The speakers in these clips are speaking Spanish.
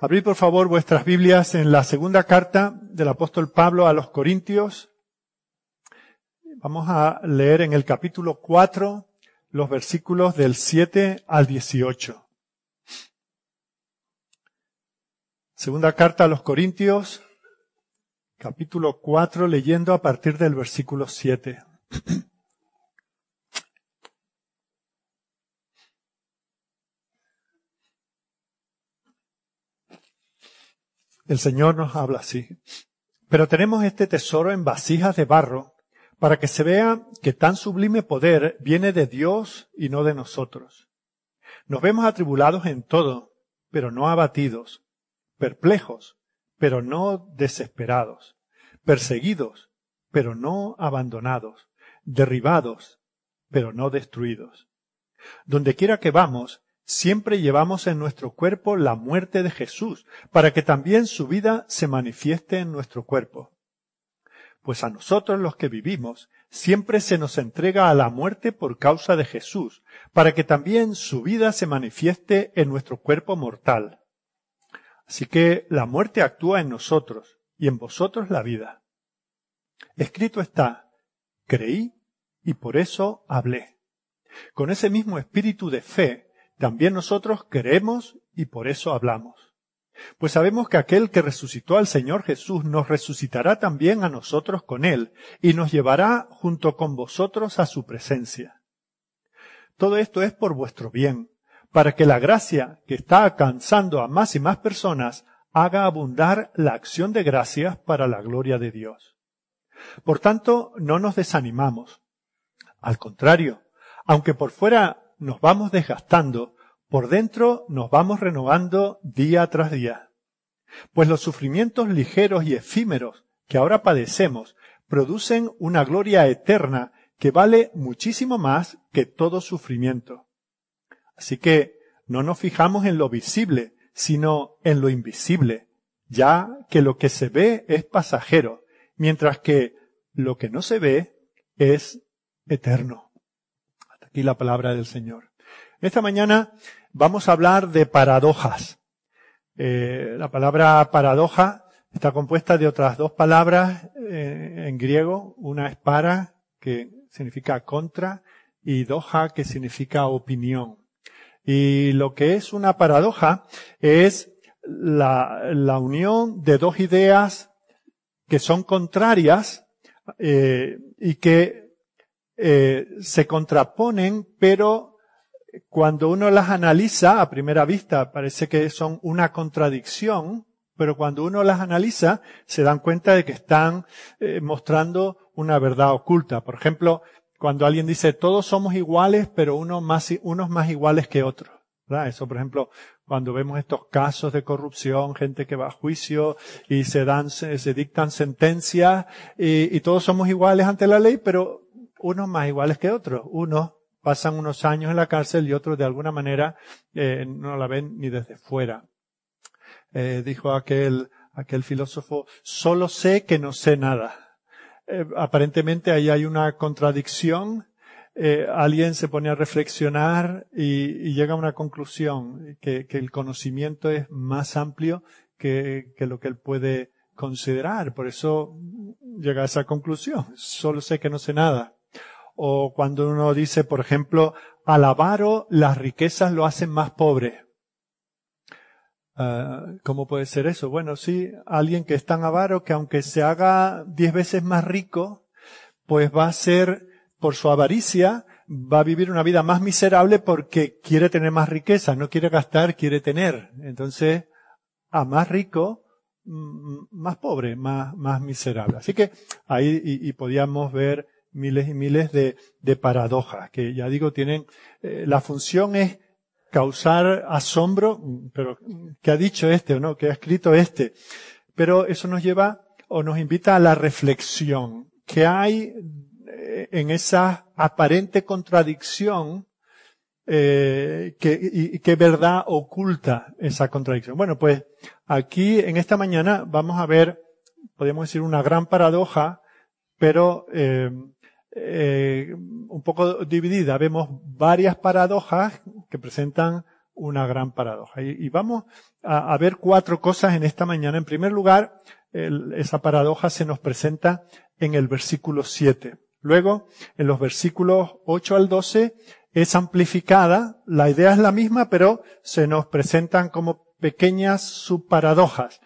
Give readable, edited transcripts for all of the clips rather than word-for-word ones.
Abrid por favor vuestras Biblias en la segunda carta del apóstol Pablo a los Corintios. Vamos a leer en el capítulo 4 los versículos del 7 al 18. Segunda carta a los Corintios, capítulo 4, leyendo a partir del versículo 7. El Señor nos habla así. Pero tenemos este tesoro en vasijas de barro, para que se vea que tan sublime poder viene de Dios y no de nosotros. Nos vemos atribulados en todo, pero no abatidos, perplejos, pero no desesperados, perseguidos, pero no abandonados, derribados, pero no destruidos. Donde quiera que vamos, siempre llevamos en nuestro cuerpo la muerte de Jesús, para que también su vida se manifieste en nuestro cuerpo. Pues a nosotros los que vivimos, siempre se nos entrega a la muerte por causa de Jesús, para que también su vida se manifieste en nuestro cuerpo mortal. Así que la muerte actúa en nosotros, y en vosotros la vida. Escrito está, creí y por eso hablé. Con ese mismo espíritu de fe, también nosotros creemos y por eso hablamos. Pues sabemos que aquel que resucitó al Señor Jesús nos resucitará también a nosotros con Él y nos llevará junto con vosotros a su presencia. Todo esto es por vuestro bien, para que la gracia que está alcanzando a más y más personas haga abundar la acción de gracias para la gloria de Dios. Por tanto, no nos desanimamos. Al contrario, aunque por fuera nos vamos desgastando, por dentro nos vamos renovando día tras día. Pues los sufrimientos ligeros y efímeros que ahora padecemos producen una gloria eterna que vale muchísimo más que todo sufrimiento. Así que no nos fijamos en lo visible, sino en lo invisible, ya que lo que se ve es pasajero, mientras que lo que no se ve es eterno. Aquí la palabra del Señor. Esta mañana vamos a hablar de paradojas. La palabra paradoja está compuesta de otras dos palabras en griego. Una es para, que significa contra, y doja, que significa opinión. Y lo que es una paradoja es la unión de dos ideas que son contrarias y que se contraponen, pero cuando uno las analiza, a primera vista parece que son una contradicción, pero cuando uno las analiza se dan cuenta de que están mostrando una verdad oculta. Por ejemplo, cuando alguien dice todos somos iguales, pero unos más iguales que otros, ¿verdad? Eso, por ejemplo, cuando vemos estos casos de corrupción, gente que va a juicio y se dictan sentencias y todos somos iguales ante la ley, pero unos más iguales que otros. Unos pasan unos años en la cárcel y otros de alguna manera no la ven ni desde fuera. Dijo aquel filósofo, solo sé que no sé nada. Aparentemente ahí hay una contradicción. Alguien se pone a reflexionar y llega a una conclusión, que el conocimiento es más amplio que lo que él puede considerar. Por eso llega a esa conclusión. Solo sé que no sé nada. O cuando uno dice, por ejemplo, al avaro las riquezas lo hacen más pobre. ¿Cómo puede ser eso? Bueno, sí, alguien que es tan avaro que aunque se haga 10 veces más rico, pues va a ser, por su avaricia, va a vivir una vida más miserable porque quiere tener más riqueza, no quiere gastar, quiere tener. Entonces, a más rico, más pobre, más miserable. Así que ahí y podíamos ver miles y miles de paradojas que, ya digo, tienen, la función es causar asombro, pero ¿qué ha dicho este o no? ¿Qué ha escrito este? Pero eso nos lleva o nos invita a la reflexión. ¿Qué hay en esa aparente contradicción? ¿Qué verdad oculta esa contradicción? Bueno, pues aquí en esta mañana vamos a ver, podríamos decir, una gran paradoja, pero un poco dividida. Vemos varias paradojas que presentan una gran paradoja. Y vamos a ver 4 cosas en esta mañana. En primer lugar, esa paradoja se nos presenta en el versículo 7. Luego, en los versículos 8 al 12, es amplificada. La idea es la misma, pero se nos presentan como pequeñas subparadojas,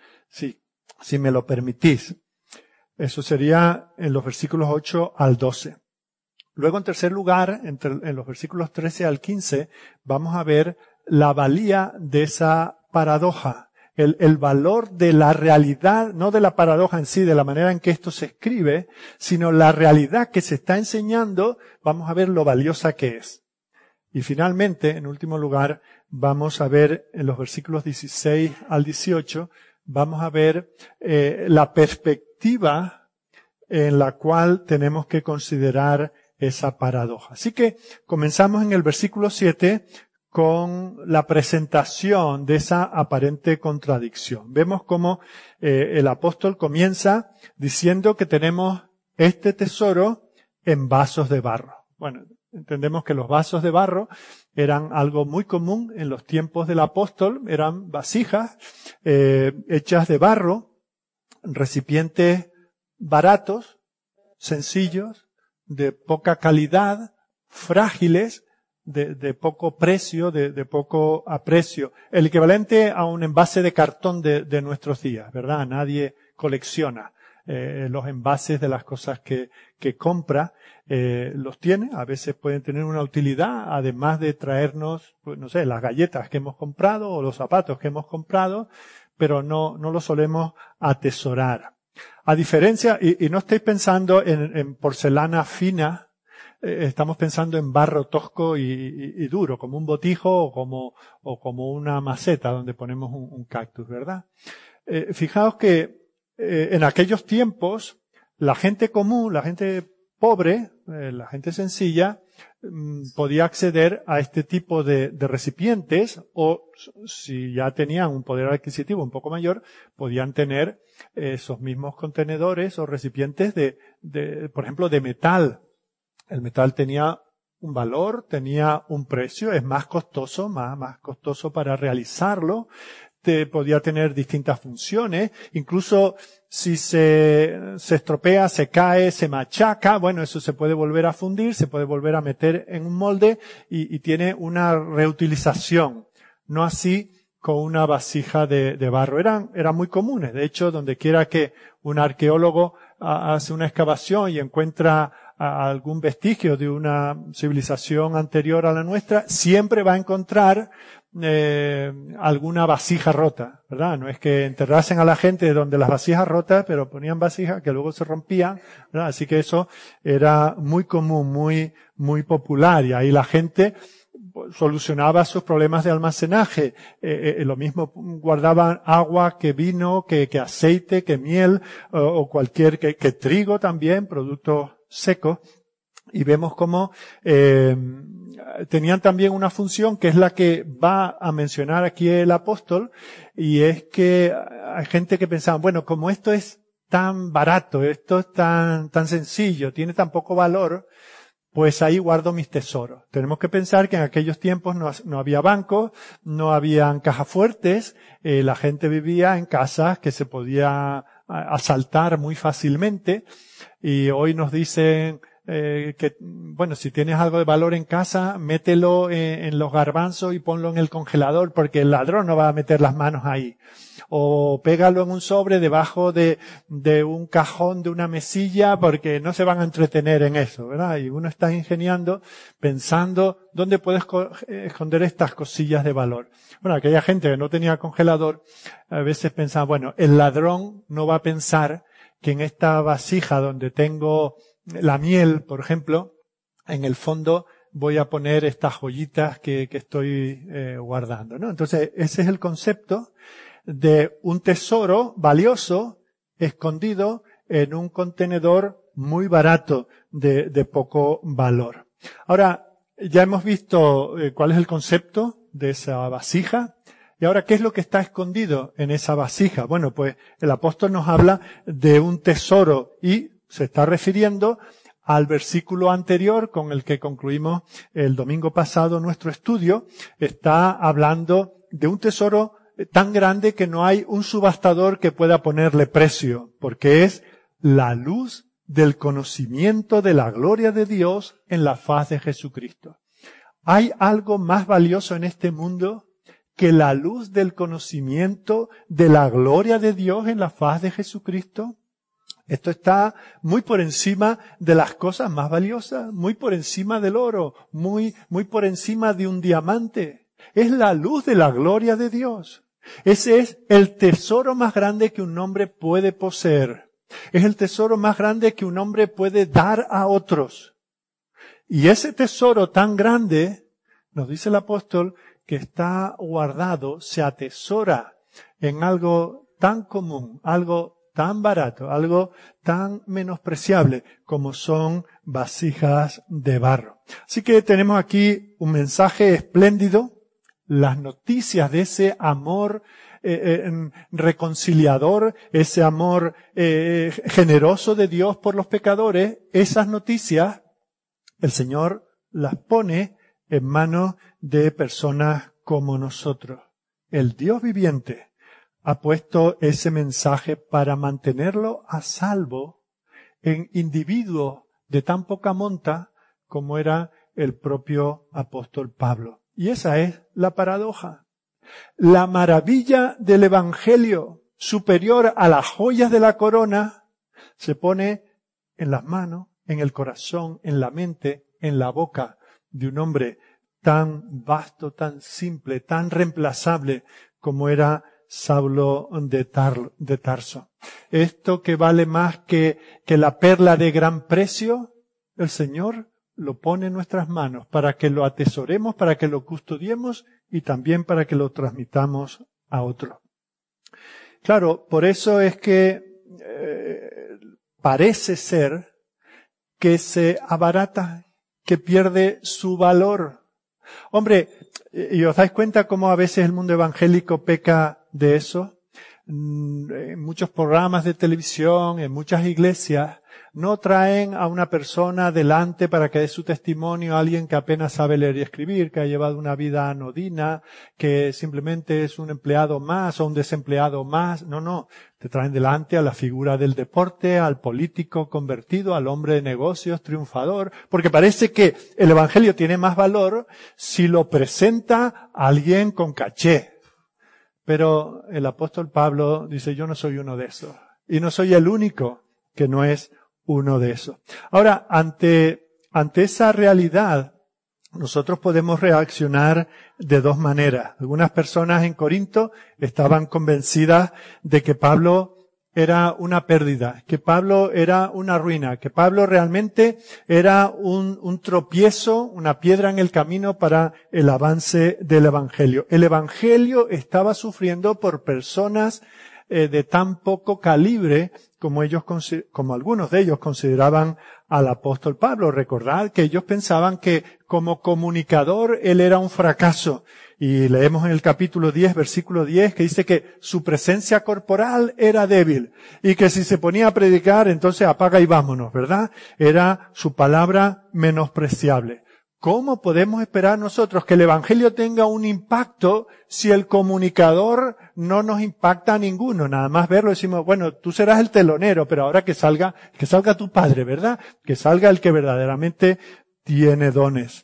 si me lo permitís. Eso sería en los versículos 8 al 12. Luego, en tercer lugar, en los versículos 13 al 15, vamos a ver la valía de esa paradoja. El valor de la realidad, no de la paradoja en sí, de la manera en que esto se escribe, sino la realidad que se está enseñando, vamos a ver lo valiosa que es. Y finalmente, en último lugar, vamos a ver en los versículos 16 al 18, vamos a ver la perspectiva en la cual tenemos que considerar esa paradoja. Así que comenzamos en el versículo 7 con la presentación de esa aparente contradicción. Vemos cómo el apóstol comienza diciendo que tenemos este tesoro en vasos de barro. Bueno, entendemos que los vasos de barro eran algo muy común en los tiempos del apóstol, eran vasijas hechas de barro, recipientes baratos, sencillos, de poca calidad, frágiles, de poco precio, de poco aprecio. El equivalente a un envase de cartón de nuestros días, ¿verdad? Nadie colecciona los envases de las cosas que compra. Los tiene, a veces pueden tener una utilidad, además de traernos, pues, no sé, las galletas que hemos comprado o los zapatos que hemos comprado, pero no lo solemos atesorar. A diferencia, y no estoy pensando en porcelana fina, estamos pensando en barro tosco y duro, como un botijo o como una maceta donde ponemos un cactus, ¿verdad? Fijaos que en aquellos tiempos la gente común, la gente pobre, la gente sencilla, podía acceder a este tipo de recipientes, o si ya tenían un poder adquisitivo un poco mayor, podían tener esos mismos contenedores o recipientes por ejemplo, de metal. El metal tenía un valor, tenía un precio, es más costoso, más costoso para realizarlo. Podía tener distintas funciones, incluso si se estropea, se cae, se machaca, bueno, eso se puede volver a fundir, se puede volver a meter en un molde y tiene una reutilización. No así con una vasija de barro. Eran muy comunes. De hecho, donde quiera que un arqueólogo hace una excavación y encuentra algún vestigio de una civilización anterior a la nuestra, siempre va a encontrar alguna vasija rota, ¿verdad? No es que enterrasen a la gente donde las vasijas rotas, pero ponían vasijas que luego se rompían, ¿verdad? Así que eso era muy común, muy popular, y ahí la gente solucionaba sus problemas de almacenaje. Lo mismo guardaban agua, que vino, que aceite, que miel, o cualquier, que trigo también, productos secos. Y vemos cómo tenían también una función que es la que va a mencionar aquí el apóstol, y es que hay gente que pensaba, bueno, como esto es tan barato, esto es tan sencillo, tiene tan poco valor, pues ahí guardo mis tesoros. Tenemos que pensar que en aquellos tiempos no había bancos, no habían cajas fuertes, la gente vivía en casas que se podía asaltar muy fácilmente, y hoy nos dicen que, bueno, si tienes algo de valor en casa, mételo en los garbanzos y ponlo en el congelador, porque el ladrón no va a meter las manos ahí. O pégalo en un sobre debajo de un cajón de una mesilla, porque no se van a entretener en eso, ¿verdad? Y uno está ingeniando, pensando dónde puedes esconder estas cosillas de valor. Bueno, aquella gente que no tenía congelador, a veces pensaba, bueno, el ladrón no va a pensar que en esta vasija donde tengo la miel, por ejemplo, en el fondo voy a poner estas joyitas que estoy guardando, ¿no? Entonces, ese es el concepto de un tesoro valioso escondido en un contenedor muy barato de poco valor. Ahora, ya hemos visto cuál es el concepto de esa vasija. Y ahora, ¿qué es lo que está escondido en esa vasija? Bueno, pues el apóstol nos habla de un tesoro y se está refiriendo al versículo anterior con el que concluimos el domingo pasado nuestro estudio. Está hablando de un tesoro tan grande que no hay un subastador que pueda ponerle precio, porque es la luz del conocimiento de la gloria de Dios en la faz de Jesucristo. ¿Hay algo más valioso en este mundo que la luz del conocimiento de la gloria de Dios en la faz de Jesucristo? Esto está muy por encima de las cosas más valiosas, muy por encima del oro, muy por encima de un diamante. Es la luz de la gloria de Dios. Ese es el tesoro más grande que un hombre puede poseer. Es el tesoro más grande que un hombre puede dar a otros. Y ese tesoro tan grande, nos dice el apóstol, que está guardado, se atesora en algo tan común, algo tan barato, algo tan menospreciable como son vasijas de barro. Así que tenemos aquí un mensaje espléndido, las noticias de ese amor reconciliador, ese amor generoso de Dios por los pecadores. Esas noticias el Señor las pone en manos de personas como nosotros. El Dios viviente ha puesto ese mensaje para mantenerlo a salvo en individuos de tan poca monta como era el propio apóstol Pablo. Y esa es la paradoja. La maravilla del Evangelio, superior a las joyas de la corona, se pone en las manos, en el corazón, en la mente, en la boca de un hombre tan vasto, tan simple, tan reemplazable como era Saulo de Tarso. Esto que vale más que la perla de gran precio, el Señor lo pone en nuestras manos para que lo atesoremos, para que lo custodiemos y también para que lo transmitamos a otros. Claro, por eso es que parece ser que se abarata, que pierde su valor. Hombre, ¿y os dais cuenta cómo a veces el mundo evangélico peca de eso? En muchos programas de televisión, en muchas iglesias, no traen a una persona delante para que dé su testimonio, a alguien que apenas sabe leer y escribir, que ha llevado una vida anodina, que simplemente es un empleado más o un desempleado más. No. Te traen delante a la figura del deporte, al político convertido, al hombre de negocios triunfador, porque parece que el evangelio tiene más valor si lo presenta alguien con caché. Pero el apóstol Pablo dice, yo no soy uno de esos. Y no soy el único que no es uno de esos. Ahora, ante esa realidad, nosotros podemos reaccionar de dos maneras. Algunas personas en Corinto estaban convencidas de que Pablo era una pérdida, que Pablo era una ruina, que Pablo realmente era un tropiezo, una piedra en el camino para el avance del Evangelio. El Evangelio estaba sufriendo por personas de tan poco calibre como algunos de ellos consideraban al apóstol Pablo. Recordad que ellos pensaban que como comunicador él era un fracaso. Y leemos en el capítulo 10, versículo 10, que dice que su presencia corporal era débil y que si se ponía a predicar, entonces apaga y vámonos, ¿verdad? Era su palabra menospreciable. ¿Cómo podemos esperar nosotros que el Evangelio tenga un impacto si el comunicador no nos impacta a ninguno? Nada más verlo decimos, bueno, tú serás el telonero, pero ahora que salga tu padre, ¿verdad? Que salga el que verdaderamente tiene dones.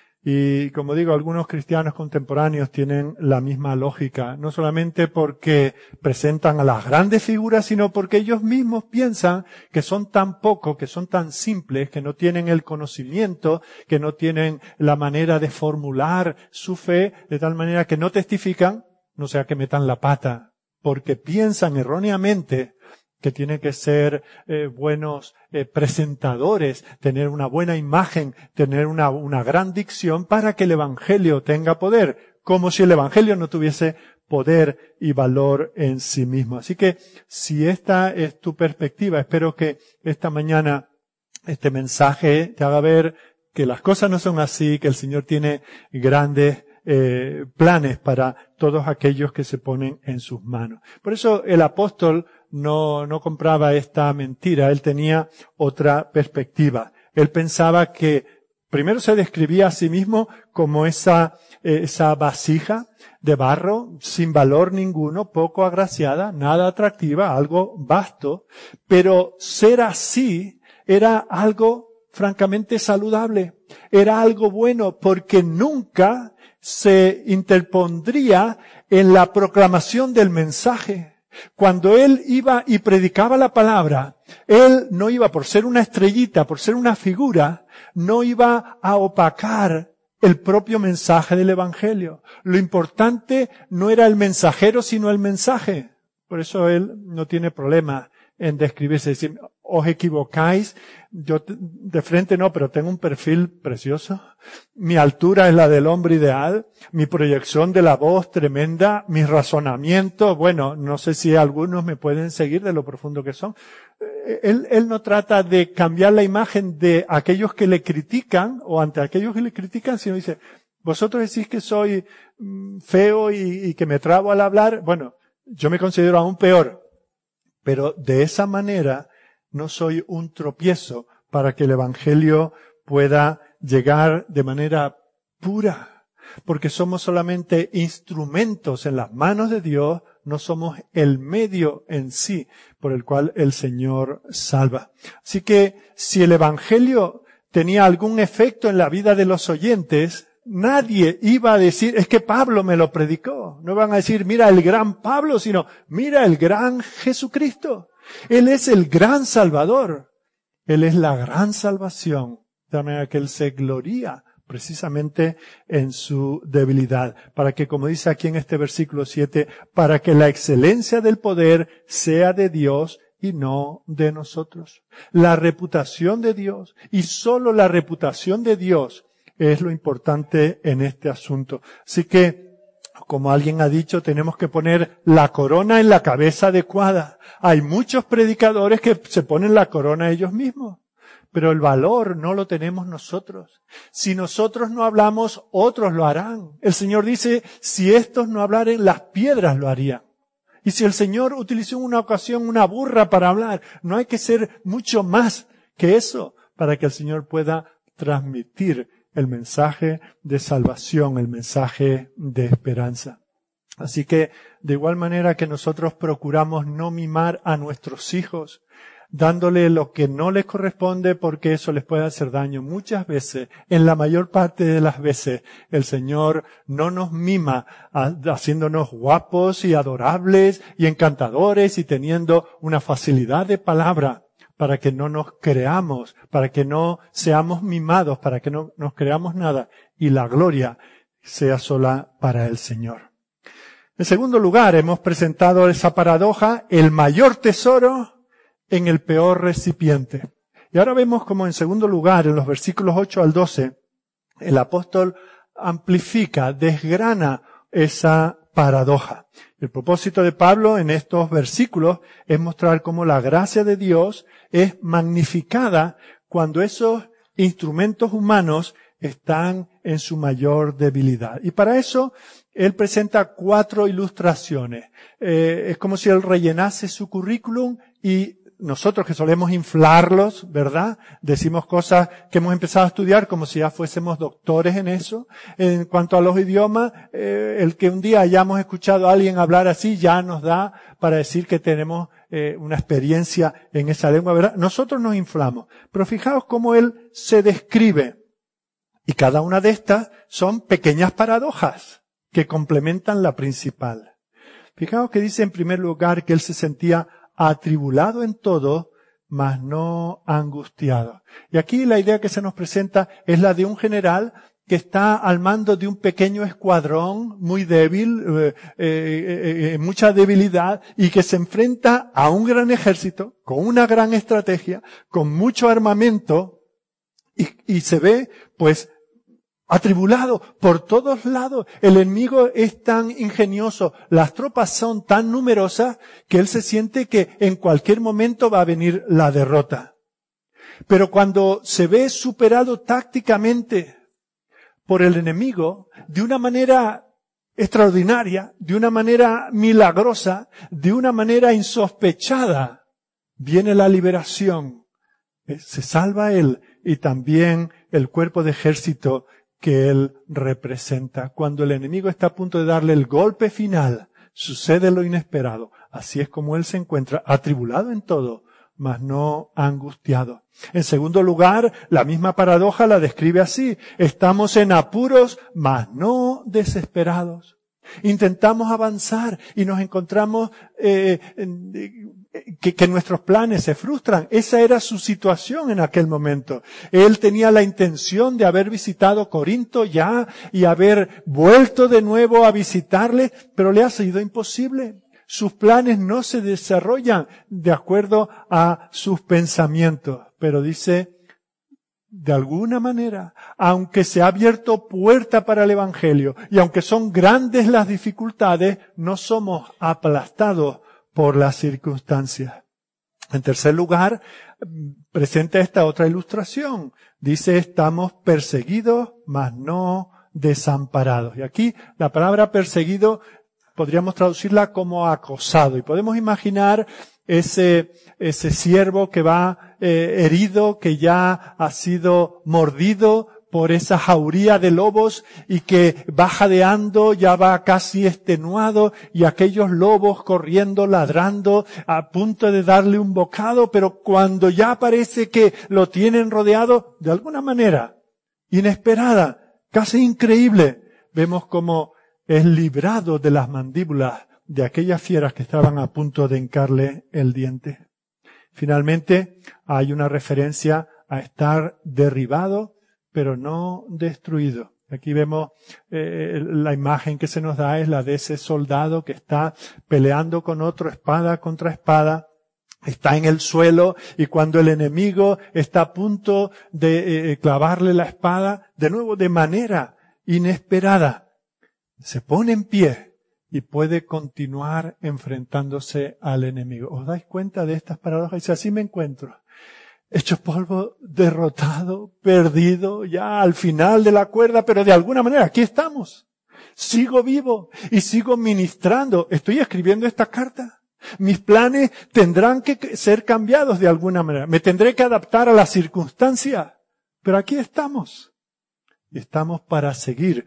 Y como digo, algunos cristianos contemporáneos tienen la misma lógica, no solamente porque presentan a las grandes figuras, sino porque ellos mismos piensan que son tan pocos, que son tan simples, que no tienen el conocimiento, que no tienen la manera de formular su fe, de tal manera que no testifican, no sea que metan la pata, porque piensan erróneamente que tienen que ser buenos presentadores, tener una buena imagen, tener una gran dicción para que el Evangelio tenga poder, como si el Evangelio no tuviese poder y valor en sí mismo. Así que, si esta es tu perspectiva, espero que esta mañana este mensaje te haga ver que las cosas no son así, que el Señor tiene grandes planes para todos aquellos que se ponen en sus manos. Por eso el apóstol no compraba esta mentira, él tenía otra perspectiva. Él pensaba que primero se describía a sí mismo como esa vasija de barro sin valor ninguno, poco agraciada, nada atractiva, algo vasto, pero ser así era algo francamente saludable, era algo bueno porque nunca se interpondría en la proclamación del mensaje. Cuando él iba y predicaba la palabra, él no iba por ser una estrellita, por ser una figura, no iba a opacar el propio mensaje del Evangelio. Lo importante no era el mensajero, sino el mensaje. Por eso él no tiene problema en describirse, decir, os equivocáis, yo de frente no, pero tengo un perfil precioso, mi altura es la del hombre ideal, mi proyección de la voz tremenda, mis razonamientos, bueno, no sé si algunos me pueden seguir de lo profundo que son. Él no trata de cambiar la imagen de aquellos que le critican, o ante aquellos que le critican, sino dice, vosotros decís que soy feo y que me trabo al hablar, bueno, yo me considero aún peor. Pero de esa manera no soy un tropiezo para que el Evangelio pueda llegar de manera pura. Porque somos solamente instrumentos en las manos de Dios, no somos el medio en sí por el cual el Señor salva. Así que si el Evangelio tenía algún efecto en la vida de los oyentes, nadie iba a decir, es que Pablo me lo predicó. No van a decir, mira el gran Pablo, sino, mira el gran Jesucristo. Él es el gran Salvador. Él es la gran salvación. De manera que Él se gloría precisamente en su debilidad. Para que, como dice aquí en este versículo 7, para que la excelencia del poder sea de Dios y no de nosotros. La reputación de Dios, y solo la reputación de Dios, es lo importante en este asunto. Así que, como alguien ha dicho, tenemos que poner la corona en la cabeza adecuada. Hay muchos predicadores que se ponen la corona ellos mismos, pero el valor no lo tenemos nosotros. Si nosotros no hablamos, otros lo harán. El Señor dice, si estos no hablaren, las piedras lo harían. Y si el Señor utilizó en una ocasión una burra para hablar, no hay que ser mucho más que eso para que el Señor pueda transmitir el mensaje de salvación, el mensaje de esperanza. Así que, de igual manera que nosotros procuramos no mimar a nuestros hijos, dándole lo que no les corresponde porque eso les puede hacer daño. Muchas veces, en la mayor parte de las veces, el Señor no nos mima haciéndonos guapos y adorables y encantadores y teniendo una facilidad de palabra, para que no nos creamos, para que no seamos mimados, para que no nos creamos nada y la gloria sea sola para el Señor. En segundo lugar, hemos presentado esa paradoja, el mayor tesoro en el peor recipiente. Y ahora vemos como en segundo lugar, en los versículos 8 al 12, el apóstol amplifica, desgrana esa paradoja. El propósito de Pablo en estos versículos es mostrar cómo la gracia de Dios es magnificada cuando esos instrumentos humanos están en su mayor debilidad. Y para eso, él presenta 4 ilustraciones. Es como si él rellenase su currículum y nosotros que solemos inflarlos, ¿verdad? Decimos cosas que hemos empezado a estudiar como si ya fuésemos doctores en eso. En cuanto a los idiomas, el que un día hayamos escuchado a alguien hablar así ya nos da para decir que tenemos una experiencia en esa lengua, ¿verdad? Nosotros nos inflamos. Pero fijaos cómo él se describe. Y cada una de estas son pequeñas paradojas que complementan la principal. Fijaos que dice en primer lugar que él se sentía atribulado en todo, mas no angustiado. Y aquí la idea que se nos presenta es la de un general que está al mando de un pequeño escuadrón muy débil, mucha debilidad, y que se enfrenta a un gran ejército, con una gran estrategia, con mucho armamento, y se ve, pues, atribulado por todos lados. El enemigo es tan ingenioso, las tropas son tan numerosas que él se siente que en cualquier momento va a venir la derrota. Pero cuando se ve superado tácticamente por el enemigo, de una manera extraordinaria, de una manera milagrosa, de una manera insospechada, viene la liberación. Se salva él y también el cuerpo de ejército que Él representa. Cuando el enemigo está a punto de darle el golpe final, sucede lo inesperado. Así es como Él se encuentra, atribulado en todo, mas no angustiado. En segundo lugar, la misma paradoja la describe así. Estamos en apuros, mas no desesperados. Intentamos avanzar y nos encontramos que nuestros planes se frustran. Esa era su situación en aquel momento. Él tenía la intención de haber visitado Corinto ya y haber vuelto de nuevo a visitarle, pero le ha sido imposible. Sus planes no se desarrollan de acuerdo a sus pensamientos. Pero dice, de alguna manera, aunque se ha abierto puerta para el Evangelio y aunque son grandes las dificultades, no somos aplastados por las circunstancias. En tercer lugar, presenta esta otra ilustración. Dice, estamos perseguidos, mas no desamparados. Y aquí la palabra perseguido podríamos traducirla como acosado. Y podemos imaginar ese ciervo que va herido, que ya ha sido mordido por esa jauría de lobos y que va jadeando, ya va casi extenuado, y aquellos lobos corriendo, ladrando, a punto de darle un bocado, pero cuando ya parece que lo tienen rodeado, de alguna manera inesperada, casi increíble, vemos como es librado de las mandíbulas de aquellas fieras que estaban a punto de hincarle el diente. Finalmente, hay una referencia a estar derribado, pero no destruido. Aquí vemos la imagen que se nos da es la de ese soldado que está peleando con otro espada contra espada. Está en el suelo y cuando el enemigo está a punto de clavarle la espada, de nuevo de manera inesperada, se pone en pie y puede continuar enfrentándose al enemigo. ¿Os dais cuenta de estas paradojas? Dice, así me encuentro. Hecho polvo, derrotado, perdido, ya al final de la cuerda, pero de alguna manera aquí estamos. Sigo vivo y sigo ministrando. Estoy escribiendo esta carta. Mis planes tendrán que ser cambiados de alguna manera. Me tendré que adaptar a las circunstancias. Pero aquí estamos. Y estamos para seguir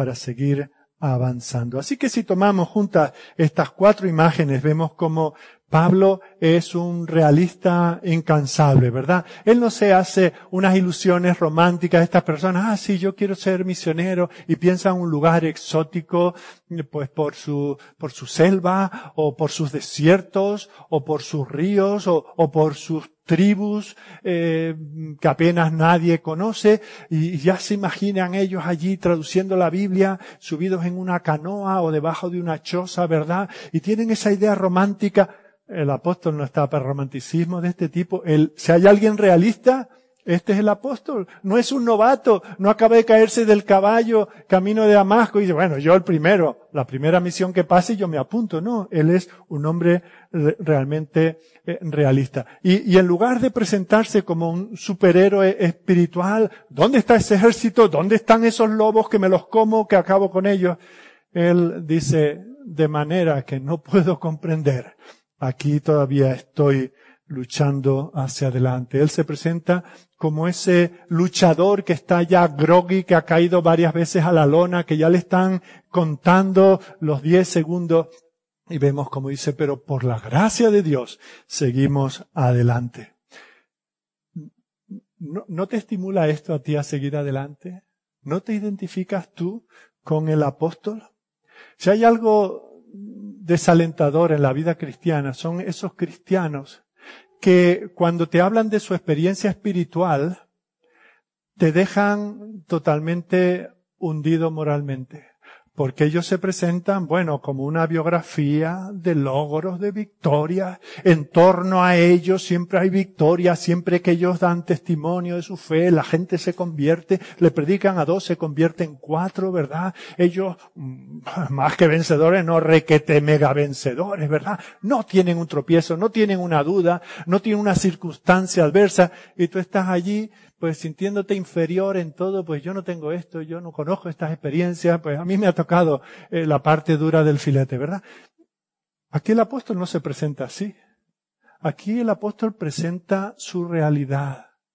avanzando. Así que si tomamos juntas estas 4 imágenes, vemos como Pablo es un realista incansable, ¿verdad? Él no se hace unas ilusiones románticas. Estas personas, sí, yo quiero ser misionero, y piensa en un lugar exótico, pues por su selva, o por sus desiertos, o por sus ríos, o por sus tribus que apenas nadie conoce, y ya se imaginan ellos allí traduciendo la Biblia, subidos en una canoa o debajo de una choza, ¿verdad? Y tienen esa idea romántica. El apóstol no está para romanticismo de este tipo. Si hay alguien realista, este es el apóstol. No es un novato, no acaba de caerse del caballo camino de Damasco y dice, bueno, yo el primero, la primera misión que pase yo me apunto. No, él es un hombre realmente realista. Y en lugar de presentarse como un superhéroe espiritual, ¿dónde está ese ejército? ¿Dónde están esos lobos que me los como, que acabo con ellos? Él dice, de manera que no puedo comprender. Aquí todavía estoy luchando hacia adelante. Él se presenta como ese luchador que está ya groggy, que ha caído varias veces a la lona, que ya le están contando los 10 segundos. Y vemos como dice, pero por la gracia de Dios seguimos adelante. ¿No te estimula esto a ti a seguir adelante? ¿No te identificas tú con el apóstol? Si hay algo desalentador en la vida cristiana, son esos cristianos que cuando te hablan de su experiencia espiritual, te dejan totalmente hundido moralmente. Porque ellos se presentan, como una biografía de logros, de victorias. En torno a ellos siempre hay victorias, siempre que ellos dan testimonio de su fe, la gente se convierte, le predican a 2, se convierte en 4, ¿verdad? Ellos, más que vencedores, no requete mega vencedores, ¿verdad? No tienen un tropiezo, no tienen una duda, no tienen una circunstancia adversa, y tú estás allí, pues sintiéndote inferior en todo, pues yo no tengo esto, yo no conozco estas experiencias, pues a mí me ha tocado la parte dura del filete, ¿verdad? Aquí el apóstol no se presenta así. Aquí el apóstol presenta su realidad.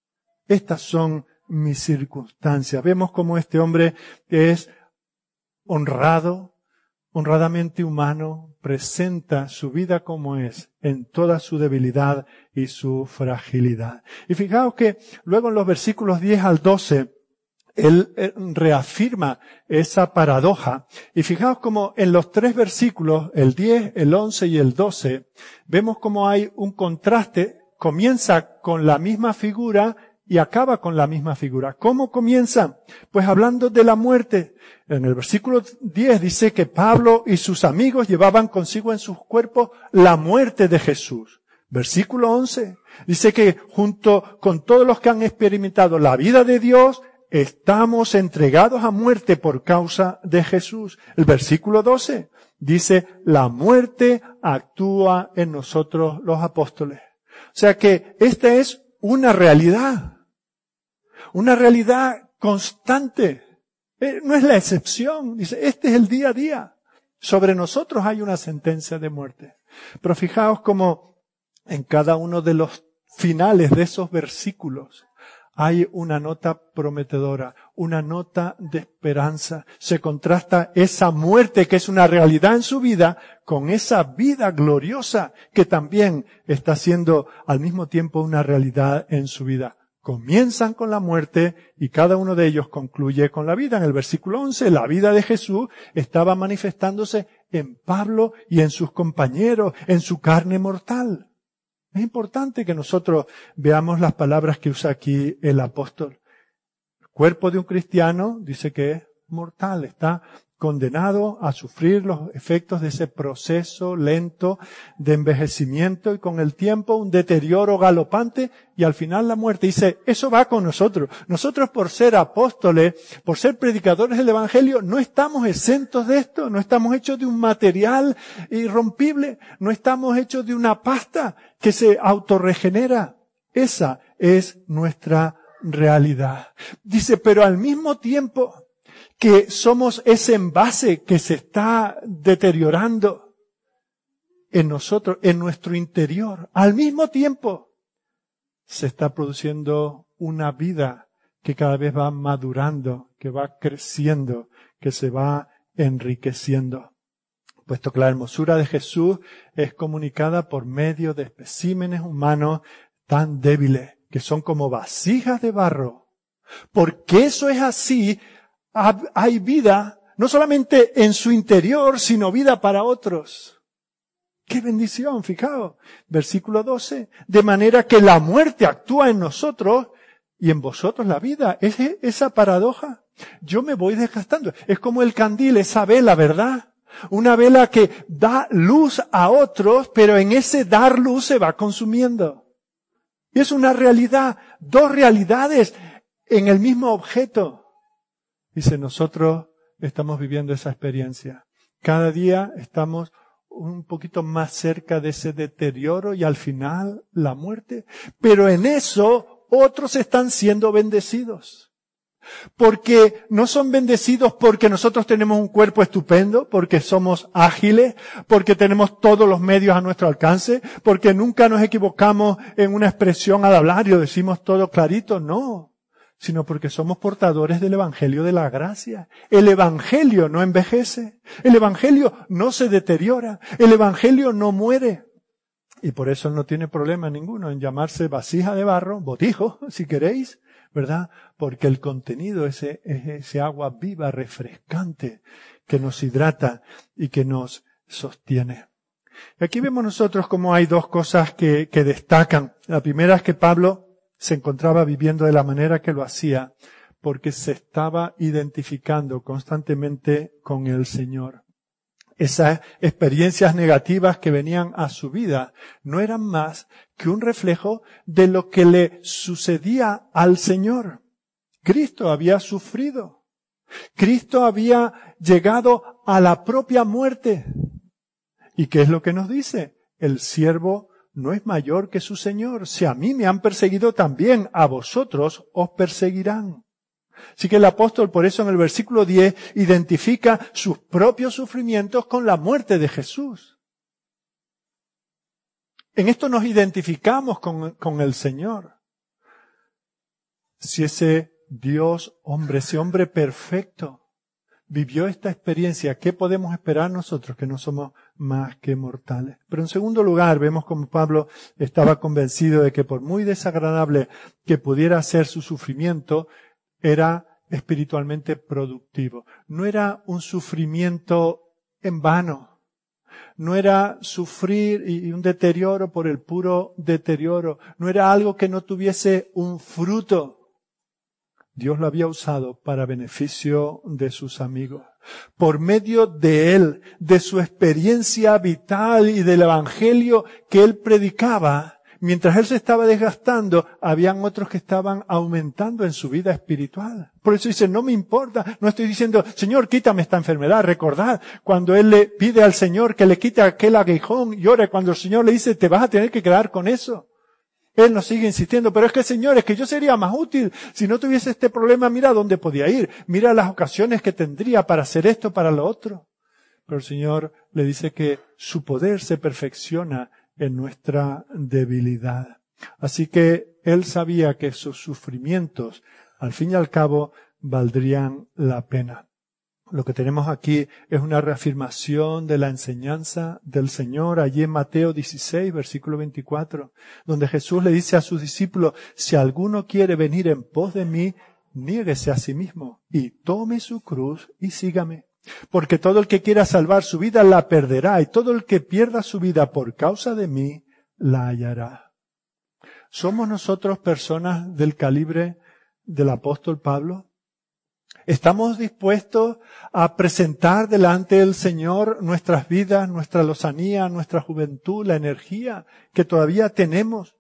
Estas son mis circunstancias. Vemos cómo este hombre es honrado, honradamente humano, presenta su vida como es, en toda su debilidad y su fragilidad. Y fijaos que luego en los versículos 10 al 12, él reafirma esa paradoja. Y fijaos como en los 3 versículos, el 10, el 11 y el 12, vemos como hay un contraste. Comienza con la misma figura y acaba con la misma figura. ¿Cómo comienza? Pues hablando de la muerte. En el versículo 10 dice que Pablo y sus amigos llevaban consigo en sus cuerpos la muerte de Jesús. Versículo 11 dice que junto con todos los que han experimentado la vida de Dios, estamos entregados a muerte por causa de Jesús. El versículo 12 dice, la muerte actúa en nosotros los apóstoles. O sea que esta es una realidad constante. No es la excepción. Dice, este es el día a día. Sobre nosotros hay una sentencia de muerte. Pero fijaos cómo en cada uno de los finales de esos versículos hay una nota prometedora, una nota de esperanza. Se contrasta esa muerte que es una realidad en su vida con esa vida gloriosa que también está siendo al mismo tiempo una realidad en su vida. Comienzan con la muerte y cada uno de ellos concluye con la vida. En el versículo 11, la vida de Jesús estaba manifestándose en Pablo y en sus compañeros, en su carne mortal. Es importante que nosotros veamos las palabras que usa aquí el apóstol. El cuerpo de un cristiano dice que es mortal, está condenado a sufrir los efectos de ese proceso lento de envejecimiento y con el tiempo un deterioro galopante y al final la muerte. Dice, eso va con nosotros. Nosotros por ser apóstoles, por ser predicadores del Evangelio, no estamos exentos de esto, no estamos hechos de un material irrompible, no estamos hechos de una pasta que se autorregenera. Esa es nuestra realidad. Dice, pero al mismo tiempo que somos ese envase que se está deteriorando en nosotros, en nuestro interior. Al mismo tiempo se está produciendo una vida que cada vez va madurando, que va creciendo, que se va enriqueciendo. Puesto que la hermosura de Jesús es comunicada por medio de especímenes humanos tan débiles, que son como vasijas de barro. Porque eso es así, hay vida, no solamente en su interior, sino vida para otros. ¡Qué bendición! Fijaos, versículo 12. De manera que la muerte actúa en nosotros y en vosotros la vida. Es esa paradoja. Yo me voy desgastando. Es como el candil, esa vela, ¿verdad? Una vela que da luz a otros, pero en ese dar luz se va consumiendo. Y es una realidad, 2 realidades en el mismo objeto. Dice, nosotros estamos viviendo esa experiencia. Cada día estamos un poquito más cerca de ese deterioro y al final la muerte. Pero en eso otros están siendo bendecidos. Porque no son bendecidos porque nosotros tenemos un cuerpo estupendo, porque somos ágiles, porque tenemos todos los medios a nuestro alcance, porque nunca nos equivocamos en una expresión al hablar y lo decimos todo clarito. No. Sino porque somos portadores del Evangelio de la gracia. El Evangelio no envejece. El Evangelio no se deteriora. El Evangelio no muere. Y por eso no tiene problema ninguno en llamarse vasija de barro, botijo, si queréis, ¿verdad? Porque el contenido es ese agua viva, refrescante, que nos hidrata y que nos sostiene. Y aquí vemos nosotros cómo hay 2 cosas que destacan. La primera es que Pablo se encontraba viviendo de la manera que lo hacía porque se estaba identificando constantemente con el Señor. Esas experiencias negativas que venían a su vida no eran más que un reflejo de lo que le sucedía al Señor. Cristo había sufrido. Cristo había llegado a la propia muerte. ¿Y qué es lo que nos dice? El siervo no es mayor que su Señor. Si a mí me han perseguido, también a vosotros os perseguirán. Así que el apóstol, por eso en el versículo 10, identifica sus propios sufrimientos con la muerte de Jesús. En esto nos identificamos con el Señor. Si ese Dios hombre, ese hombre perfecto, vivió esta experiencia, ¿qué podemos esperar nosotros que no somos más que mortales? Pero en segundo lugar, vemos como Pablo estaba convencido de que por muy desagradable que pudiera ser su sufrimiento, era espiritualmente productivo. No era un sufrimiento en vano. No era sufrir y un deterioro por el puro deterioro. No era algo que no tuviese un fruto. Dios lo había usado para beneficio de sus amigos. Por medio de él, de su experiencia vital y del evangelio que él predicaba, mientras él se estaba desgastando, habían otros que estaban aumentando en su vida espiritual. Por eso dice, no me importa, no estoy diciendo, Señor, quítame esta enfermedad. Recordad, cuando él le pide al Señor que le quite aquel aguijón y ora, cuando el Señor le dice, te vas a tener que quedar con eso. Él nos sigue insistiendo, pero es que Señor, es que yo sería más útil si no tuviese este problema. Mira dónde podía ir, mira las ocasiones que tendría para hacer esto, para lo otro. Pero el Señor le dice que su poder se perfecciona en nuestra debilidad. Así que él sabía que sus sufrimientos, al fin y al cabo, valdrían la pena. Lo que tenemos aquí es una reafirmación de la enseñanza del Señor allí en Mateo 16, versículo 24, donde Jesús le dice a sus discípulos, si alguno quiere venir en pos de mí, niéguese a sí mismo y tome su cruz y sígame. Porque todo el que quiera salvar su vida la perderá y todo el que pierda su vida por causa de mí la hallará. ¿Somos nosotros personas del calibre del apóstol Pablo? ¿Estamos dispuestos a presentar delante del Señor nuestras vidas, nuestra lozanía, nuestra juventud, la energía que todavía tenemos?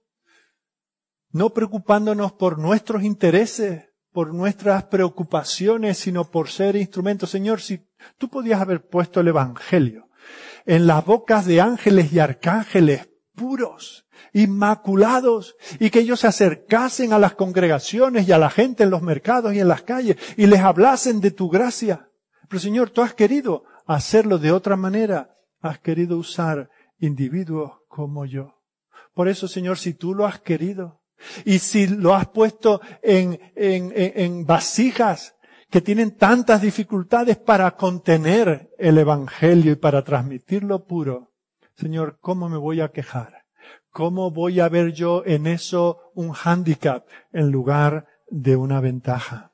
No preocupándonos por nuestros intereses, por nuestras preocupaciones, sino por ser instrumentos. Señor, si tú podías haber puesto el Evangelio en las bocas de ángeles y arcángeles puros, inmaculados, y que ellos se acercasen a las congregaciones y a la gente en los mercados y en las calles y les hablasen de tu gracia. Pero Señor, tú has querido hacerlo de otra manera. Has querido usar individuos como yo. Por eso, Señor, si tú lo has querido y si lo has puesto en vasijas que tienen tantas dificultades para contener el Evangelio y para transmitirlo puro, Señor, ¿cómo me voy a quejar? ¿Cómo voy a ver yo en eso un hándicap en lugar de una ventaja?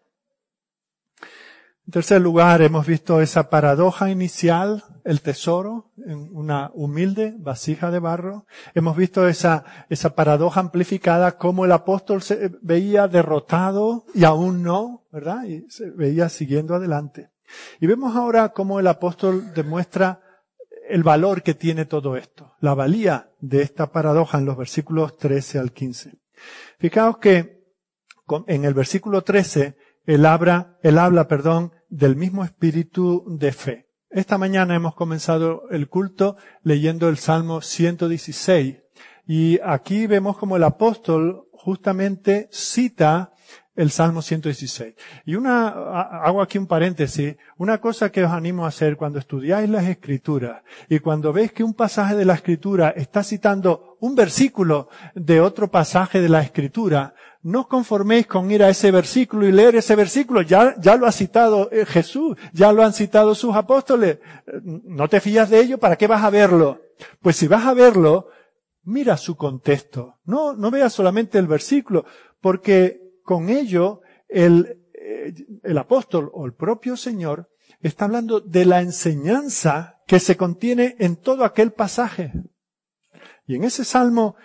En tercer lugar, hemos visto esa paradoja inicial, el tesoro, en una humilde vasija de barro. Hemos visto esa paradoja amplificada, cómo el apóstol se veía derrotado y aún no, ¿verdad? Y se veía siguiendo adelante. Y vemos ahora cómo el apóstol demuestra el valor que tiene todo esto, la valía de esta paradoja en los versículos 13 al 15. Fijaos que en el versículo 13 él habla, del mismo espíritu de fe. Esta mañana hemos comenzado el culto leyendo el Salmo 116 y aquí vemos como el apóstol justamente cita el Salmo 116. Y hago aquí un paréntesis, una cosa que os animo a hacer cuando estudiáis las Escrituras y cuando veis que un pasaje de la Escritura está citando un versículo de otro pasaje de la Escritura, no os conforméis con ir a ese versículo y leer ese versículo, ya lo ha citado Jesús, ya lo han citado sus apóstoles. No te fías de ello, ¿para qué vas a verlo? Pues si vas a verlo, mira su contexto. No veas solamente el versículo, porque con ello, el apóstol o el propio Señor está hablando de la enseñanza que se contiene en todo aquel pasaje. Y en ese Salmo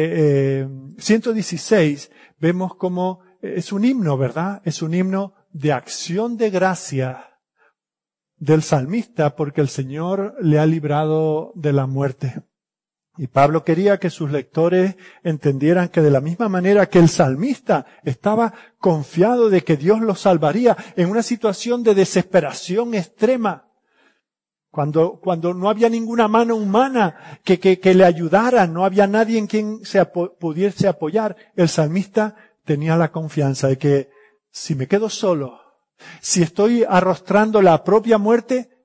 116 vemos como es un himno, ¿verdad? Es un himno de acción de gracia del salmista porque el Señor le ha librado de la muerte. Y Pablo quería que sus lectores entendieran que de la misma manera que el salmista estaba confiado de que Dios los salvaría en una situación de desesperación extrema, cuando no había ninguna mano humana que le ayudara, no había nadie en quien pudiese apoyar, el salmista tenía la confianza de que si me quedo solo, si estoy arrostrando la propia muerte,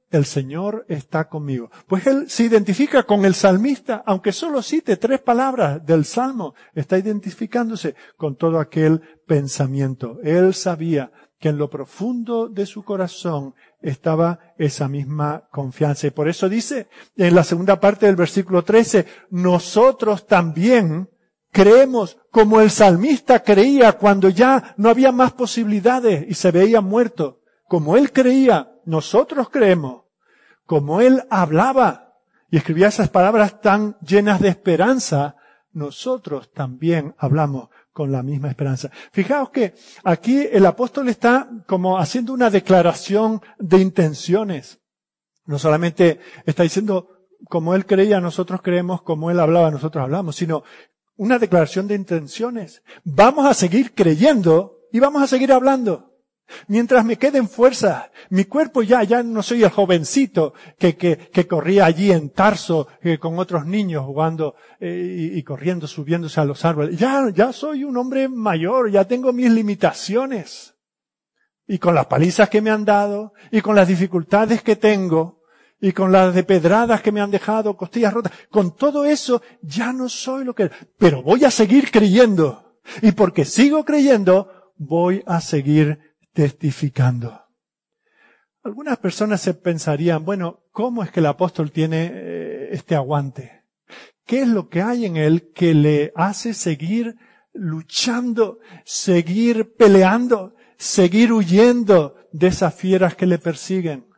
el Señor está conmigo. Pues él se identifica con el salmista, aunque solo cite 3 palabras del Salmo, está identificándose con todo aquel pensamiento. Él sabía que en lo profundo de su corazón estaba esa misma confianza. Y por eso dice en la segunda parte del versículo 13, nosotros también creemos como el salmista creía cuando ya no había más posibilidades y se veía muerto. Como él creía, nosotros creemos. Como él hablaba y escribía esas palabras tan llenas de esperanza, nosotros también hablamos con la misma esperanza. Fijaos que aquí el apóstol está como haciendo una declaración de intenciones. No solamente está diciendo como él creía, nosotros creemos, como él hablaba, nosotros hablamos, sino una declaración de intenciones. Vamos a seguir creyendo y vamos a seguir hablando. Mientras me queden fuerzas, mi cuerpo ya no soy el jovencito que corría allí en Tarso con otros niños jugando y corriendo, subiéndose a los árboles. Ya soy un hombre mayor, ya tengo mis limitaciones. Y con las palizas que me han dado, y con las dificultades que tengo, y con las de pedradas que me han dejado, costillas rotas, con todo eso ya no soy lo que... Pero voy a seguir creyendo. Y porque sigo creyendo, voy a seguir testificando. Algunas personas se pensarían, bueno, ¿cómo es que el apóstol tiene este aguante? ¿Qué es lo que hay en él que le hace seguir luchando, seguir peleando, seguir huyendo de esas fieras que le persiguen?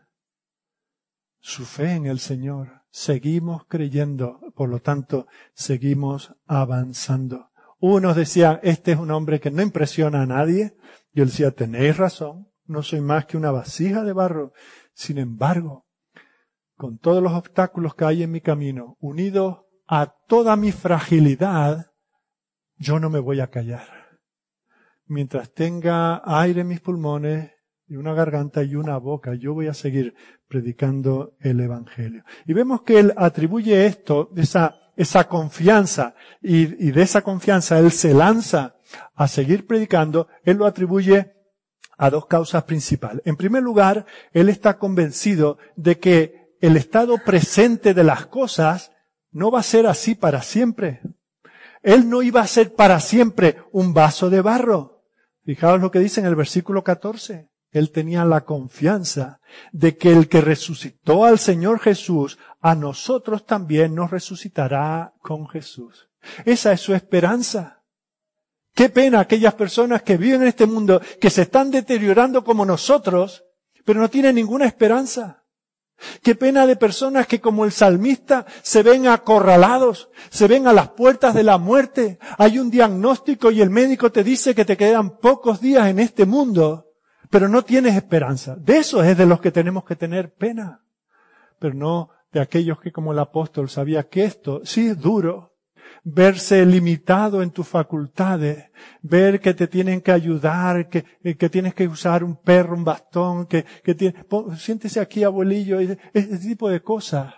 Su fe en el Señor. Seguimos creyendo, por lo tanto, seguimos avanzando. Unos decían, este es un hombre que no impresiona a nadie. Yo él decía, tenéis razón, no soy más que una vasija de barro. Sin embargo, con todos los obstáculos que hay en mi camino, unidos a toda mi fragilidad, yo no me voy a callar. Mientras tenga aire en mis pulmones y una garganta y una boca, yo voy a seguir predicando el Evangelio. Y vemos que él atribuye esto, esa confianza, y de esa confianza él se lanza a seguir predicando. Él lo atribuye a 2 causas principales. En primer lugar, él está convencido de que el estado presente de las cosas no va a ser así para siempre. Él no iba a ser para siempre un vaso de barro. Fijaos lo que dice en el versículo 14. Él tenía la confianza de que el que resucitó al Señor Jesús, a nosotros también nos resucitará con Jesús. Esa es su esperanza. Qué pena aquellas personas que viven en este mundo, que se están deteriorando como nosotros, pero no tienen ninguna esperanza. Qué pena de personas que como el salmista se ven acorralados, se ven a las puertas de la muerte. Hay un diagnóstico y el médico te dice que te quedan pocos días en este mundo, pero no tienes esperanza. De eso es de los que tenemos que tener pena. Pero no de aquellos que como el apóstol sabía que esto sí es duro. Verse limitado en tus facultades, ver que te tienen que ayudar, que tienes que usar un perro, un bastón, siéntese aquí abuelillo, ese tipo de cosas.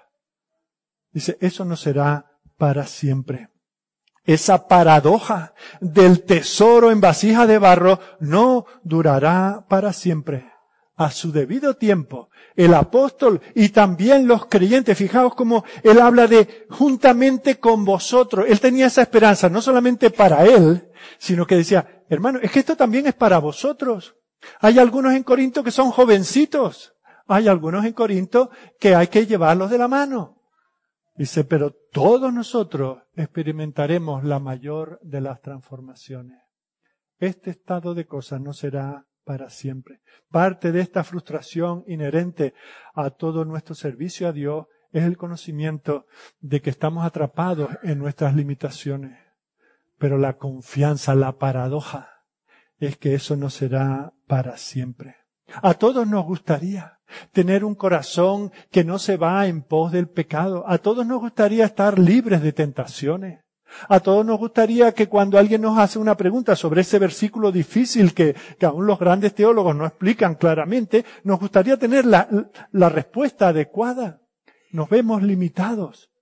Dice, eso no será para siempre. Esa paradoja del tesoro en vasija de barro no durará para siempre. A su debido tiempo, el apóstol y también los creyentes, fijaos cómo él habla de juntamente con vosotros. Él tenía esa esperanza, no solamente para él, sino que decía, hermano, es que esto también es para vosotros. Hay algunos en Corinto que son jovencitos. Hay algunos en Corinto que hay que llevarlos de la mano. Dice, pero todos nosotros experimentaremos la mayor de las transformaciones. Este estado de cosas no será para siempre. Parte de esta frustración inherente a todo nuestro servicio a Dios es el conocimiento de que estamos atrapados en nuestras limitaciones. Pero la confianza, la paradoja, es que eso no será para siempre. A todos nos gustaría tener un corazón que no se va en pos del pecado. A todos nos gustaría estar libres de tentaciones. A todos nos gustaría que cuando alguien nos hace una pregunta sobre ese versículo difícil que aún los grandes teólogos no explican claramente, nos gustaría tener la respuesta adecuada. Nos vemos limitados.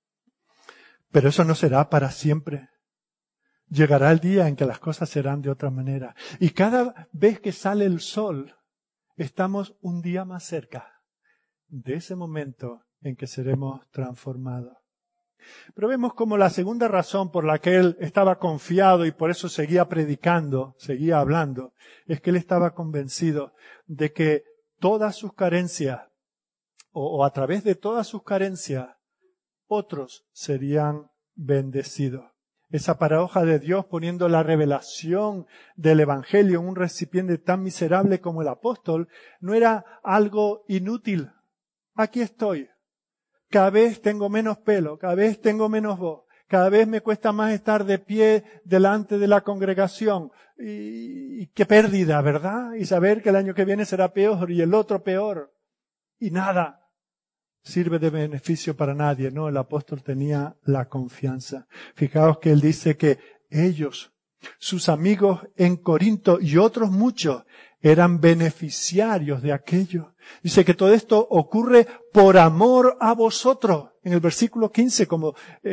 Pero eso no será para siempre. Llegará el día en que las cosas serán de otra manera. Y cada vez que sale el sol, estamos un día más cerca de ese momento en que seremos transformados. Pero vemos como la segunda razón por la que él estaba confiado y por eso seguía predicando, seguía hablando, es que él estaba convencido de que todas sus carencias, o a través de todas sus carencias, otros serían bendecidos. Esa paradoja de Dios poniendo la revelación del Evangelio en un recipiente tan miserable como el apóstol, no era algo inútil. Aquí estoy. Cada vez tengo menos pelo, cada vez tengo menos voz, cada vez me cuesta más estar de pie delante de la congregación. Y qué pérdida, ¿verdad? Y saber que el año que viene será peor y el otro peor. Y nada sirve de beneficio para nadie, ¿no? El apóstol tenía la confianza. Fijaos que él dice que ellos, sus amigos en Corinto y otros muchos, eran beneficiarios de aquello. Dice que todo esto ocurre por amor a vosotros. En el versículo 15, como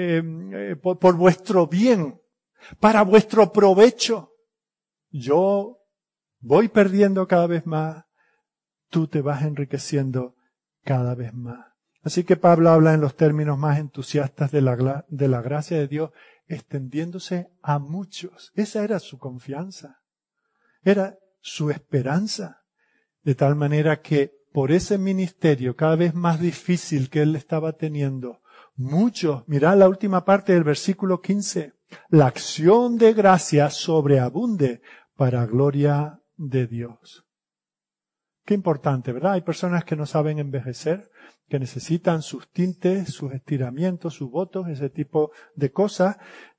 por vuestro bien, para vuestro provecho. Yo voy perdiendo cada vez más, tú te vas enriqueciendo cada vez más. Así que Pablo habla en los términos más entusiastas de la gracia de Dios, extendiéndose a muchos. Esa era su confianza. Era su esperanza. De tal manera que por ese ministerio cada vez más difícil que él estaba teniendo, muchos, mirad la última parte del versículo 15, la acción de gracia sobreabunde para gloria de Dios. Qué importante, ¿verdad? Hay personas que no saben envejecer, que necesitan sus tintes, sus estiramientos, sus votos, ese tipo de cosas.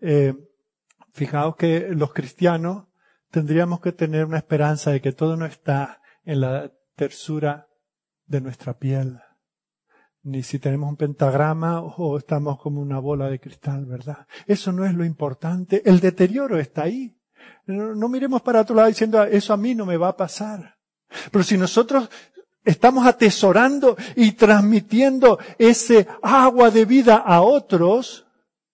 Fijaos que los cristianos tendríamos que tener una esperanza de que todo no está en la tersura de nuestra piel, ni si tenemos un pentagrama o estamos como una bola de cristal, ¿verdad? Eso no es lo importante. El deterioro está ahí. No miremos para otro lado diciendo, eso a mí no me va a pasar. Pero si nosotros estamos atesorando y transmitiendo ese agua de vida a otros,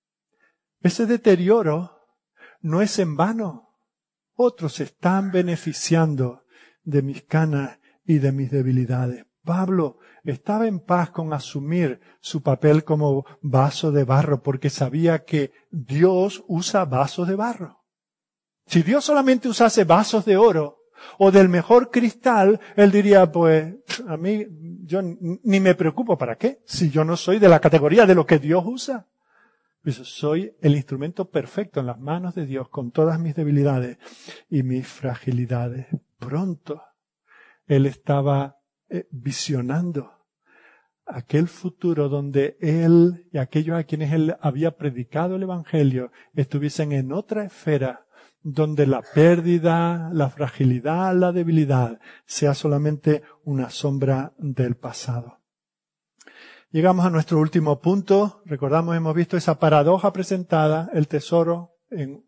ese deterioro no es en vano. Otros están beneficiando de mis canas y de mis debilidades. Pablo estaba en paz con asumir su papel como vaso de barro porque sabía que Dios usa vasos de barro. Si Dios solamente usase vasos de oro o del mejor cristal, él diría, pues, a mí, yo ni me preocupo, ¿para qué? Si yo no soy de la categoría de lo que Dios usa. Pues soy el instrumento perfecto en las manos de Dios con todas mis debilidades y mis fragilidades. Pronto, él estaba visionando aquel futuro donde él y aquellos a quienes él había predicado el Evangelio estuviesen en otra esfera donde la pérdida, la fragilidad, la debilidad sea solamente una sombra del pasado. Llegamos a nuestro último punto. Recordamos, hemos visto esa paradoja presentada, el tesoro en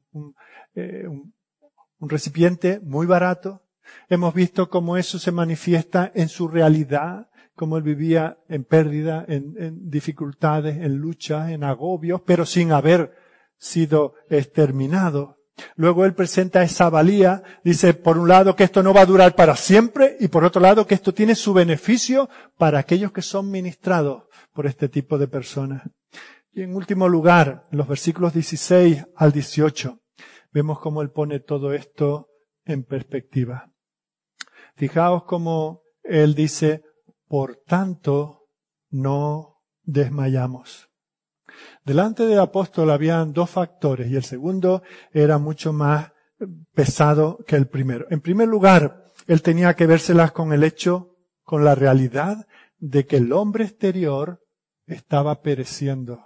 un recipiente muy barato. Hemos visto cómo eso se manifiesta en su realidad, cómo él vivía en pérdida, en dificultades, en luchas, en agobios, pero sin haber sido exterminado. Luego él presenta esa valía, dice por un lado que esto no va a durar para siempre y por otro lado que esto tiene su beneficio para aquellos que son ministrados por este tipo de personas. Y en último lugar, en los versículos 16 al 18, vemos cómo él pone todo esto en perspectiva. Fijaos cómo él dice, por tanto, no desmayamos. Delante del apóstol habían dos factores y el segundo era mucho más pesado que el primero. En primer lugar, él tenía que vérselas con el hecho, con la realidad de que el hombre exterior estaba pereciendo.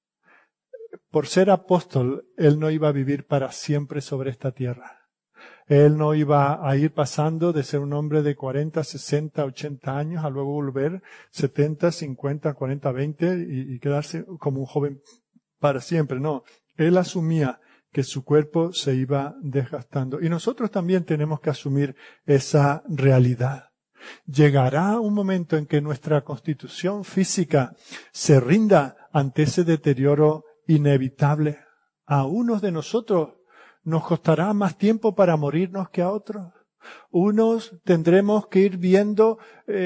Por ser apóstol, él no iba a vivir para siempre sobre esta tierra. Él no iba a ir pasando de ser un hombre de 40, 60, 80 años a luego volver 70, 50, 40, 20 y quedarse como un joven para siempre. No, él asumía que su cuerpo se iba desgastando. Y nosotros también tenemos que asumir esa realidad. Llegará un momento en que nuestra constitución física se rinda ante ese deterioro inevitable. A unos de nosotros nos costará más tiempo para morirnos que a otros. Unos tendremos que ir viendo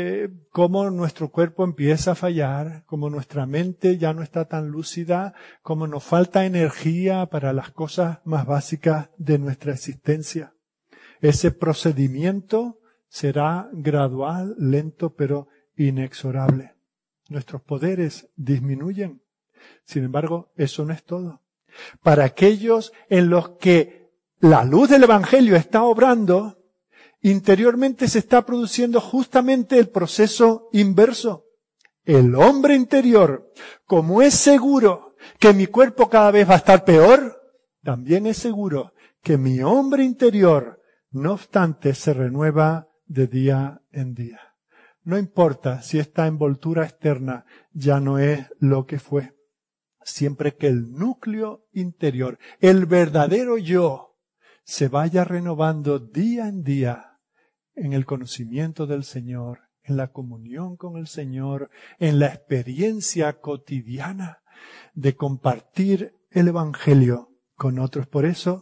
cómo nuestro cuerpo empieza a fallar, cómo nuestra mente ya no está tan lúcida, cómo nos falta energía para las cosas más básicas de nuestra existencia. Ese procedimiento será gradual, lento, pero inexorable. Nuestros poderes disminuyen. Sin embargo, eso no es todo. Para aquellos en los que la luz del Evangelio está obrando, interiormente se está produciendo justamente el proceso inverso. El hombre interior, como es seguro que mi cuerpo cada vez va a estar peor, también es seguro que mi hombre interior, no obstante, se renueva de día en día. No importa si esta envoltura externa ya no es lo que fue. Siempre que el núcleo interior, el verdadero yo, se vaya renovando día en día en el conocimiento del Señor, en la comunión con el Señor, en la experiencia cotidiana de compartir el Evangelio con otros. Por eso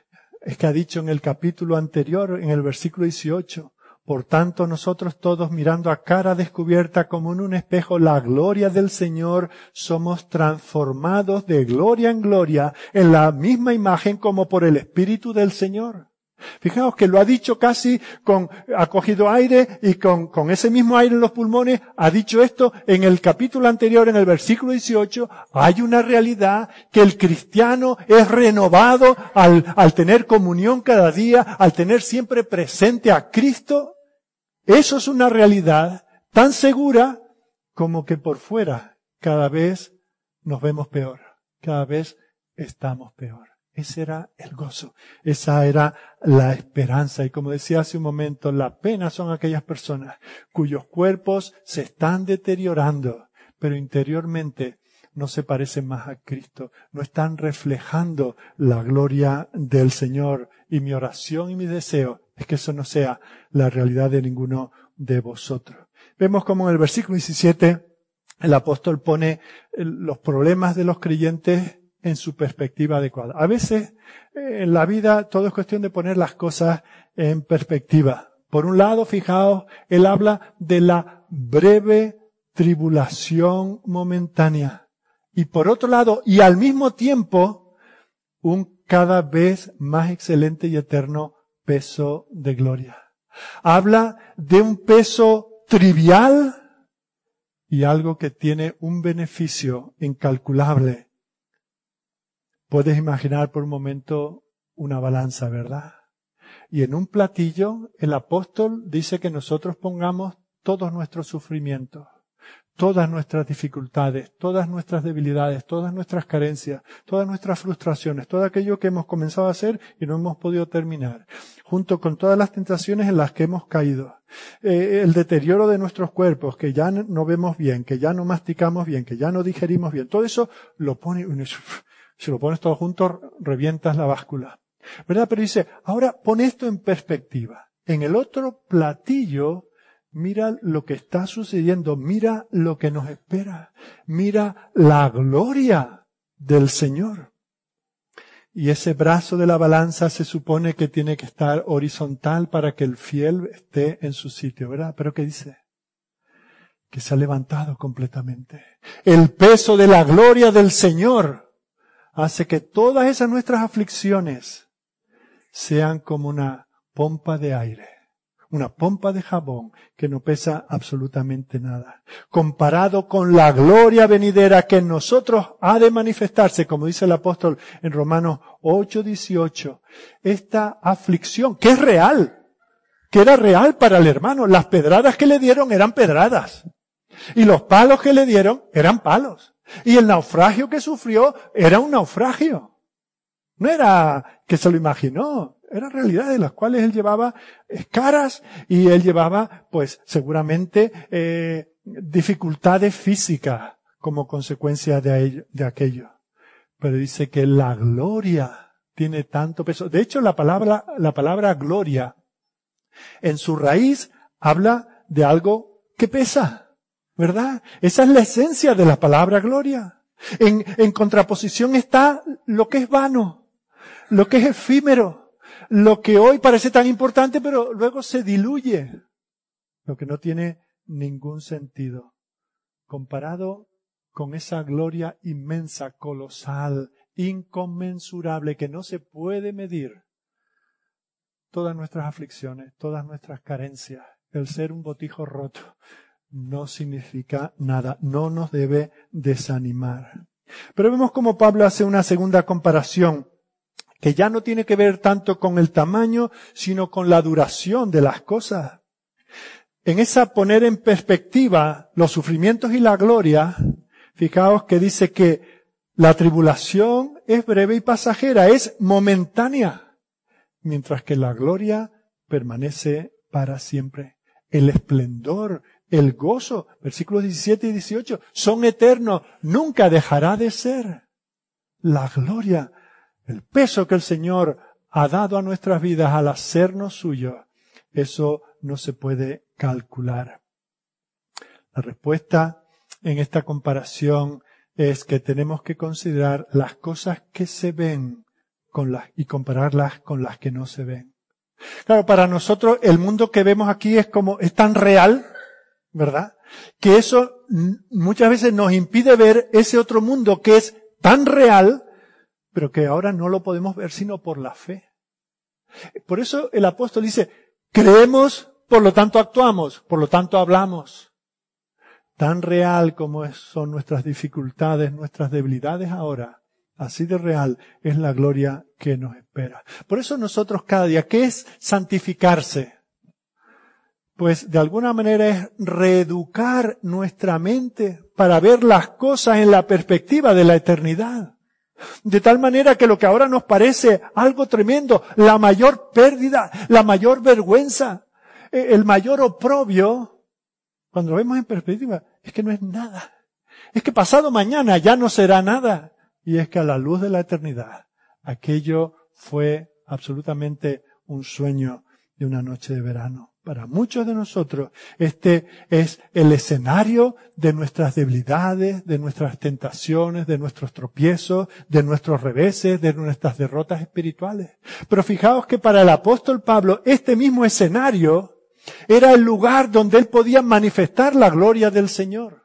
es que ha dicho en el capítulo anterior, en el versículo 18, por tanto nosotros todos mirando a cara descubierta como en un espejo la gloria del Señor, somos transformados de gloria en gloria en la misma imagen como por el Espíritu del Señor. Fijaos que lo ha dicho casi ha cogido aire y con ese mismo aire en los pulmones, ha dicho esto en el capítulo anterior, en el versículo 18, hay una realidad que el cristiano es renovado al tener comunión cada día, al tener siempre presente a Cristo. Eso es una realidad tan segura como que por fuera cada vez nos vemos peor, cada vez estamos peor. Ese era el gozo, esa era la esperanza. Y como decía hace un momento, la pena son aquellas personas cuyos cuerpos se están deteriorando, pero interiormente no se parecen más a Cristo, no están reflejando la gloria del Señor. Y mi oración y mi deseo es que eso no sea la realidad de ninguno de vosotros. Vemos como en el versículo 17 el apóstol pone los problemas de los creyentes en su perspectiva adecuada. A veces en la vida todo es cuestión de poner las cosas en perspectiva. Por un lado, fijaos, él habla de la breve tribulación momentánea. Y por otro lado, y al mismo tiempo, un cada vez más excelente y eterno peso de gloria. Habla de un peso trivial y algo que tiene un beneficio incalculable. Puedes imaginar por un momento una balanza, ¿verdad? Y en un platillo, el apóstol dice que nosotros pongamos todos nuestros sufrimientos, todas nuestras dificultades, todas nuestras debilidades, todas nuestras carencias, todas nuestras frustraciones, todo aquello que hemos comenzado a hacer y no hemos podido terminar, junto con todas las tentaciones en las que hemos caído, el deterioro de nuestros cuerpos, que ya no vemos bien, que ya no masticamos bien, que ya no digerimos bien, todo eso lo pone, si lo pones todo junto, revientas la báscula, ¿verdad? Pero dice, ahora pon esto en perspectiva. En el otro platillo, mira lo que está sucediendo, mira lo que nos espera, mira la gloria del Señor. Y ese brazo de la balanza se supone que tiene que estar horizontal para que el fiel esté en su sitio, ¿verdad? Pero ¿qué dice? Que se ha levantado completamente. El peso de la gloria del Señor hace que todas esas nuestras aflicciones sean como una pompa de aire. Una pompa de jabón que no pesa absolutamente nada. Comparado con la gloria venidera que en nosotros ha de manifestarse, como dice el apóstol en Romanos 8:18, esta aflicción, que es real, que era real para el hermano. Las pedradas que le dieron eran pedradas. Y los palos que le dieron eran palos. Y el naufragio que sufrió era un naufragio. No era que se lo imaginó. Eran realidades las cuales él llevaba caras y él llevaba, pues, seguramente, dificultades físicas como consecuencia de aquello. Pero dice que la gloria tiene tanto peso. De hecho, la palabra gloria, en su raíz, habla de algo que pesa, ¿verdad? Esa es la esencia de la palabra gloria. En contraposición está lo que es vano, lo que es efímero, lo que hoy parece tan importante, pero luego se diluye. Lo que no tiene ningún sentido. Comparado con esa gloria inmensa, colosal, inconmensurable, que no se puede medir. Todas nuestras aflicciones, todas nuestras carencias, el ser un botijo roto, no significa nada, no nos debe desanimar. Pero vemos como Pablo hace una segunda comparación, que ya no tiene que ver tanto con el tamaño, sino con la duración de las cosas. En esa poner en perspectiva los sufrimientos y la gloria, fijaos que dice que la tribulación es breve y pasajera, es momentánea, mientras que la gloria permanece para siempre. El esplendor, el gozo, versículos 17 y 18, son eternos, nunca dejará de ser. La gloria, el peso que el Señor ha dado a nuestras vidas al hacernos suyos, eso no se puede calcular. La respuesta en esta comparación es que tenemos que considerar las cosas que se ven y compararlas con las que no se ven. Claro, para nosotros el mundo que vemos aquí es tan real, ¿verdad? Que eso muchas veces nos impide ver ese otro mundo que es tan real, pero que ahora no lo podemos ver sino por la fe. Por eso el apóstol dice, creemos, por lo tanto actuamos, por lo tanto hablamos. Tan real como son nuestras dificultades, nuestras debilidades ahora, así de real es la gloria que nos espera. Por eso nosotros cada día, ¿qué es santificarse? Pues de alguna manera es reeducar nuestra mente para ver las cosas en la perspectiva de la eternidad. De tal manera que lo que ahora nos parece algo tremendo, la mayor pérdida, la mayor vergüenza, el mayor oprobio, cuando lo vemos en perspectiva, es que no es nada. Es que pasado mañana ya no será nada. Y es que a la luz de la eternidad, aquello fue absolutamente un sueño de una noche de verano. Para muchos de nosotros, este es el escenario de nuestras debilidades, de nuestras tentaciones, de nuestros tropiezos, de nuestros reveses, de nuestras derrotas espirituales. Pero fijaos que para el apóstol Pablo, este mismo escenario era el lugar donde él podía manifestar la gloria del Señor.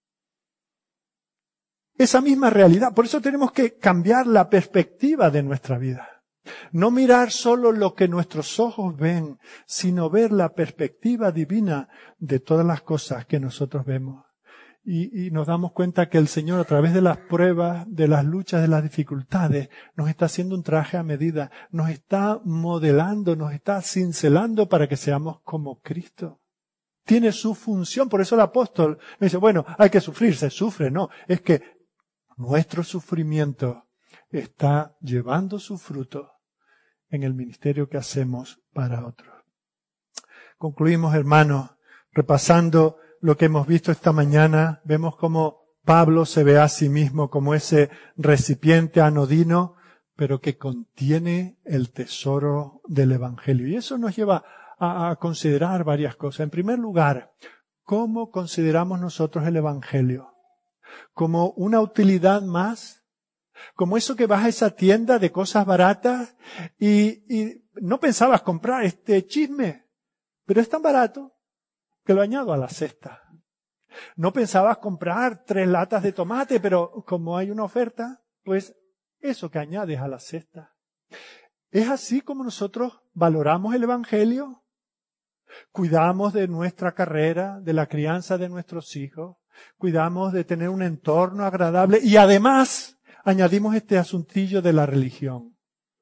Esa misma realidad. Por eso tenemos que cambiar la perspectiva de nuestra vida. No mirar solo lo que nuestros ojos ven, sino ver la perspectiva divina de todas las cosas que nosotros vemos. Y nos damos cuenta que el Señor, a través de las pruebas, de las luchas, de las dificultades, nos está haciendo un traje a medida, nos está modelando, nos está cincelando para que seamos como Cristo. Tiene su función, por eso el apóstol me dice, bueno, hay que sufrir, se sufre, no, es que nuestro sufrimiento está llevando su fruto en el ministerio que hacemos para otros. Concluimos, hermanos, repasando lo que hemos visto esta mañana. Vemos cómo Pablo se ve a sí mismo como ese recipiente anodino, pero que contiene el tesoro del Evangelio. Y eso nos lleva a considerar varias cosas. En primer lugar, ¿cómo consideramos nosotros el Evangelio? ¿Como una utilidad más? Como eso que vas a esa tienda de cosas baratas y no pensabas comprar este chisme, pero es tan barato que lo añado a la cesta. No pensabas comprar 3 latas de tomate, pero como hay una oferta, pues eso que añades a la cesta. ¿Es así como nosotros valoramos el Evangelio? Cuidamos de nuestra carrera, de la crianza de nuestros hijos, cuidamos de tener un entorno agradable y además añadimos este asuntillo de la religión.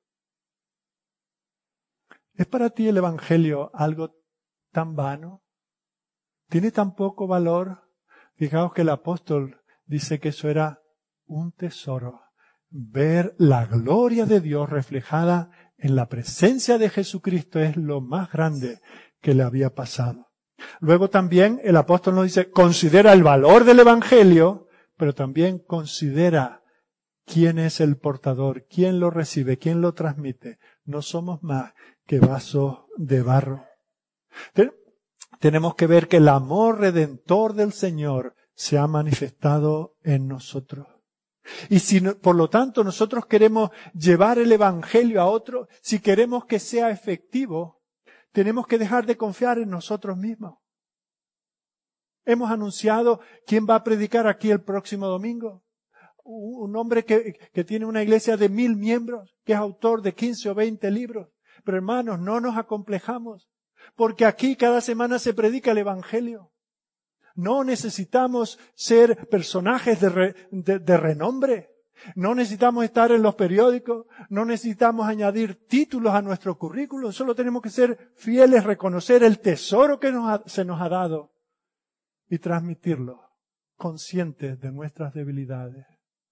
¿Es para ti el Evangelio algo tan vano? ¿Tiene tan poco valor? Fijaos que el apóstol dice que eso era un tesoro. Ver la gloria de Dios reflejada en la presencia de Jesucristo es lo más grande que le había pasado. Luego también el apóstol nos dice, considera el valor del Evangelio, pero también considera quién es el portador, quién lo recibe, quién lo transmite. No somos más que vasos de barro. Tenemos que ver que el amor redentor del Señor se ha manifestado en nosotros. Y si por lo tanto nosotros queremos llevar el Evangelio a otro, si queremos que sea efectivo, tenemos que dejar de confiar en nosotros mismos. Hemos anunciado quién va a predicar aquí el próximo domingo. Un hombre que tiene una iglesia de 1000 miembros, que es autor de 15 o 20 libros. Pero hermanos, no nos acomplejamos, porque aquí cada semana se predica el Evangelio. No necesitamos ser personajes de renombre. No necesitamos estar en los periódicos. No necesitamos añadir títulos a nuestro currículum. Solo tenemos que ser fieles, reconocer el tesoro que se nos ha dado y transmitirlo, conscientes de nuestras debilidades.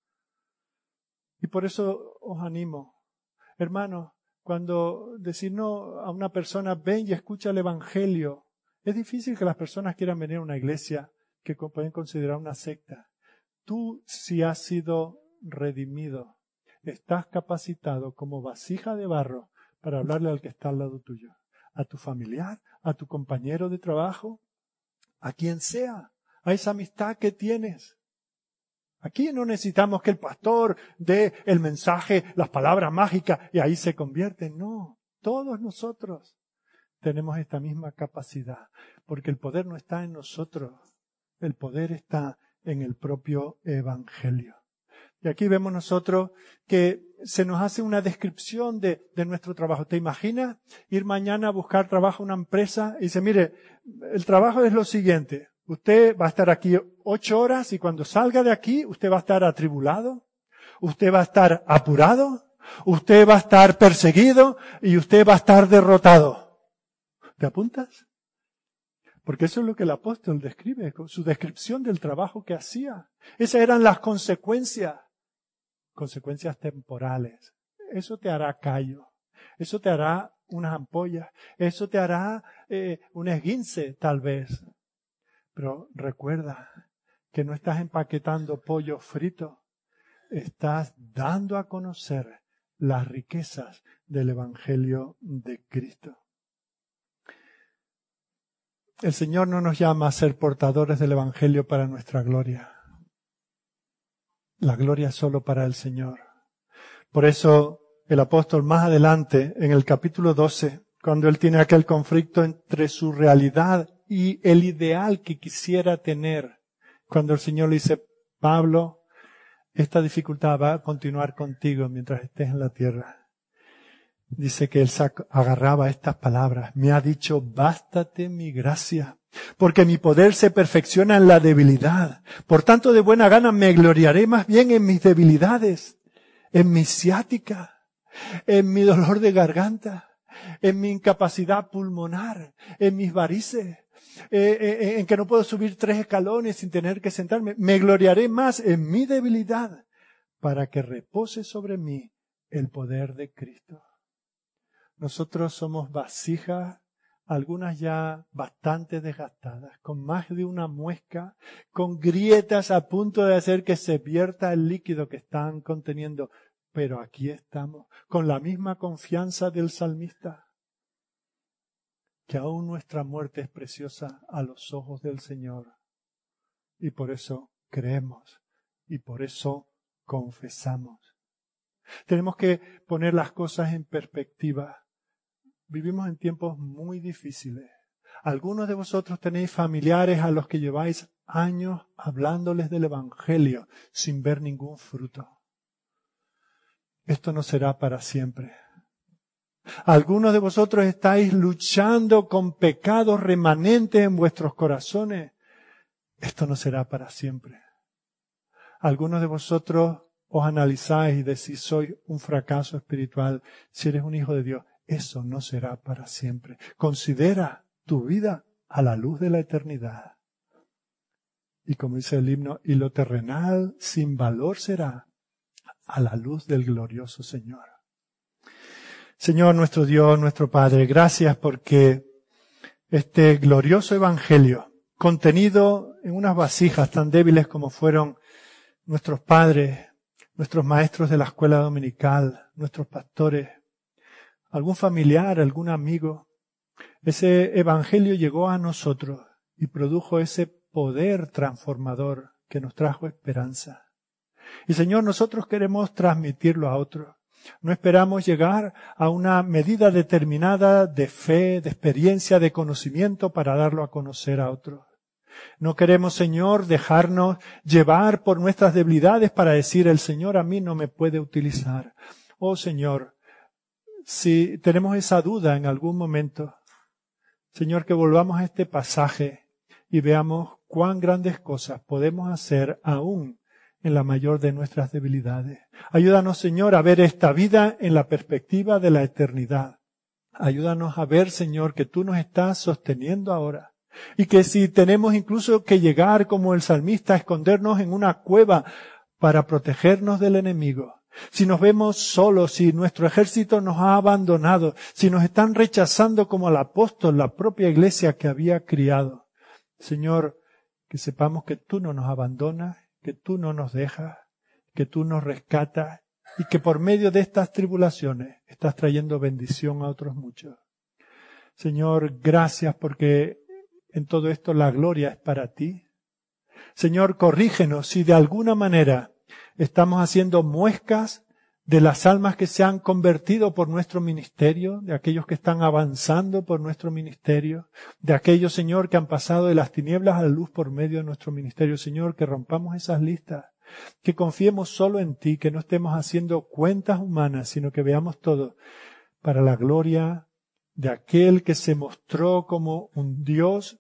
Y por eso os animo, hermanos, cuando decir no a una persona, ven y escucha el Evangelio. Es difícil que las personas quieran venir a una iglesia que pueden considerar una secta. Tú, si has sido redimido, estás capacitado como vasija de barro para hablarle al que está al lado tuyo, a tu familiar, a tu compañero de trabajo, a quien sea, a esa amistad que tienes. Aquí no necesitamos que el pastor dé el mensaje, las palabras mágicas y ahí se convierten. No, todos nosotros tenemos esta misma capacidad, porque el poder no está en nosotros, el poder está en el propio Evangelio. Y aquí vemos nosotros que se nos hace una descripción de nuestro trabajo. ¿Te imaginas ir mañana a buscar trabajo en una empresa y dice, mire, el trabajo es lo siguiente, usted va a estar aquí 8 horas y cuando salga de aquí usted va a estar atribulado, usted va a estar apurado, usted va a estar perseguido y usted va a estar derrotado? ¿Te apuntas? Porque eso es lo que el apóstol describe, con su descripción del trabajo que hacía. Esas eran las consecuencias temporales. Eso te hará callo, eso te hará unas ampollas, eso te hará un esguince tal vez. Pero recuerda que no estás empaquetando pollo frito, estás dando a conocer las riquezas del Evangelio de Cristo. El Señor no nos llama a ser portadores del Evangelio para nuestra gloria. La gloria es solo para el Señor. Por eso el apóstol más adelante, en el capítulo 12, cuando él tiene aquel conflicto entre su realidad y el ideal que quisiera tener, cuando el Señor le dice, Pablo, esta dificultad va a continuar contigo mientras estés en la tierra. Dice que él agarraba estas palabras. Me ha dicho, bástate mi gracia, porque mi poder se perfecciona en la debilidad. Por tanto, de buena gana me gloriaré más bien en mis debilidades, en mi ciática, en mi dolor de garganta, en mi incapacidad pulmonar, en mis varices, en que no puedo subir 3 escalones sin tener que sentarme. Me gloriaré más en mi debilidad, para que repose sobre mí el poder de Cristo. Nosotros somos vasijas, algunas ya bastante desgastadas, con más de una muesca, con grietas a punto de hacer que se vierta el líquido que están conteniendo. Pero aquí estamos, con la misma confianza del salmista, que aún nuestra muerte es preciosa a los ojos del Señor. Y por eso creemos, y por eso confesamos. Tenemos que poner las cosas en perspectiva. Vivimos en tiempos muy difíciles. Algunos de vosotros tenéis familiares a los que lleváis años hablándoles del Evangelio sin ver ningún fruto. Esto no será para siempre. Algunos de vosotros estáis luchando con pecados remanentes en vuestros corazones. Esto no será para siempre. Algunos de vosotros os analizáis y decís, soy un fracaso espiritual. Si eres un hijo de Dios, eso no será para siempre. Considera tu vida a la luz de la eternidad. Y como dice el himno, y lo terrenal sin valor será a la luz del glorioso Señor. Señor nuestro Dios, nuestro Padre, gracias porque este glorioso Evangelio, contenido en unas vasijas tan débiles como fueron nuestros padres, nuestros maestros de la escuela dominical, nuestros pastores, algún familiar, algún amigo, ese Evangelio llegó a nosotros y produjo ese poder transformador que nos trajo esperanza. Y Señor, nosotros queremos transmitirlo a otros. No esperamos llegar a una medida determinada de fe, de experiencia, de conocimiento para darlo a conocer a otros. No queremos, Señor, dejarnos llevar por nuestras debilidades para decir, el Señor a mí no me puede utilizar. Oh Señor, si tenemos esa duda en algún momento, Señor, que volvamos a este pasaje y veamos cuán grandes cosas podemos hacer aún en la mayor de nuestras debilidades. Ayúdanos, Señor, a ver esta vida en la perspectiva de la eternidad. Ayúdanos a ver, Señor, que tú nos estás sosteniendo ahora. Y que si tenemos incluso que llegar, como el salmista, a escondernos en una cueva para protegernos del enemigo. Si nos vemos solos, si nuestro ejército nos ha abandonado, si nos están rechazando como al apóstol, la propia iglesia que había criado. Señor, que sepamos que tú no nos abandonas, que tú no nos dejas, que tú nos rescatas y que por medio de estas tribulaciones estás trayendo bendición a otros muchos. Señor, gracias porque en todo esto la gloria es para ti. Señor, corrígenos si de alguna manera estamos haciendo muescas de las almas que se han convertido por nuestro ministerio, de aquellos que están avanzando por nuestro ministerio, de aquellos, Señor, que han pasado de las tinieblas a la luz por medio de nuestro ministerio. Señor, que rompamos esas listas, que confiemos solo en ti, que no estemos haciendo cuentas humanas, sino que veamos todo para la gloria de aquel que se mostró como un Dios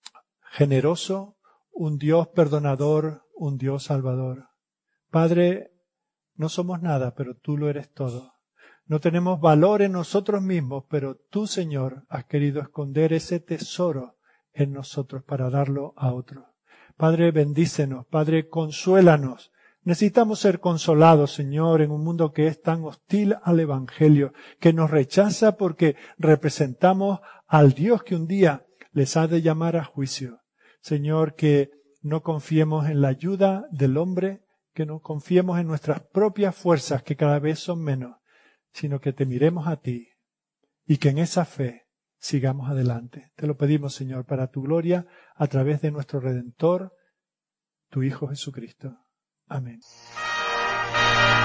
generoso, un Dios perdonador, un Dios salvador. Padre, no somos nada, pero tú lo eres todo. No tenemos valor en nosotros mismos, pero tú, Señor, has querido esconder ese tesoro en nosotros para darlo a otros. Padre, bendícenos. Padre, consuélanos. Necesitamos ser consolados, Señor, en un mundo que es tan hostil al Evangelio, que nos rechaza porque representamos al Dios que un día les ha de llamar a juicio. Señor, que no confiemos en la ayuda del hombre, que no confiemos en nuestras propias fuerzas, que cada vez son menos, sino que te miremos a ti y que en esa fe sigamos adelante. Te lo pedimos, Señor, para tu gloria, a través de nuestro Redentor, tu Hijo Jesucristo. Amén.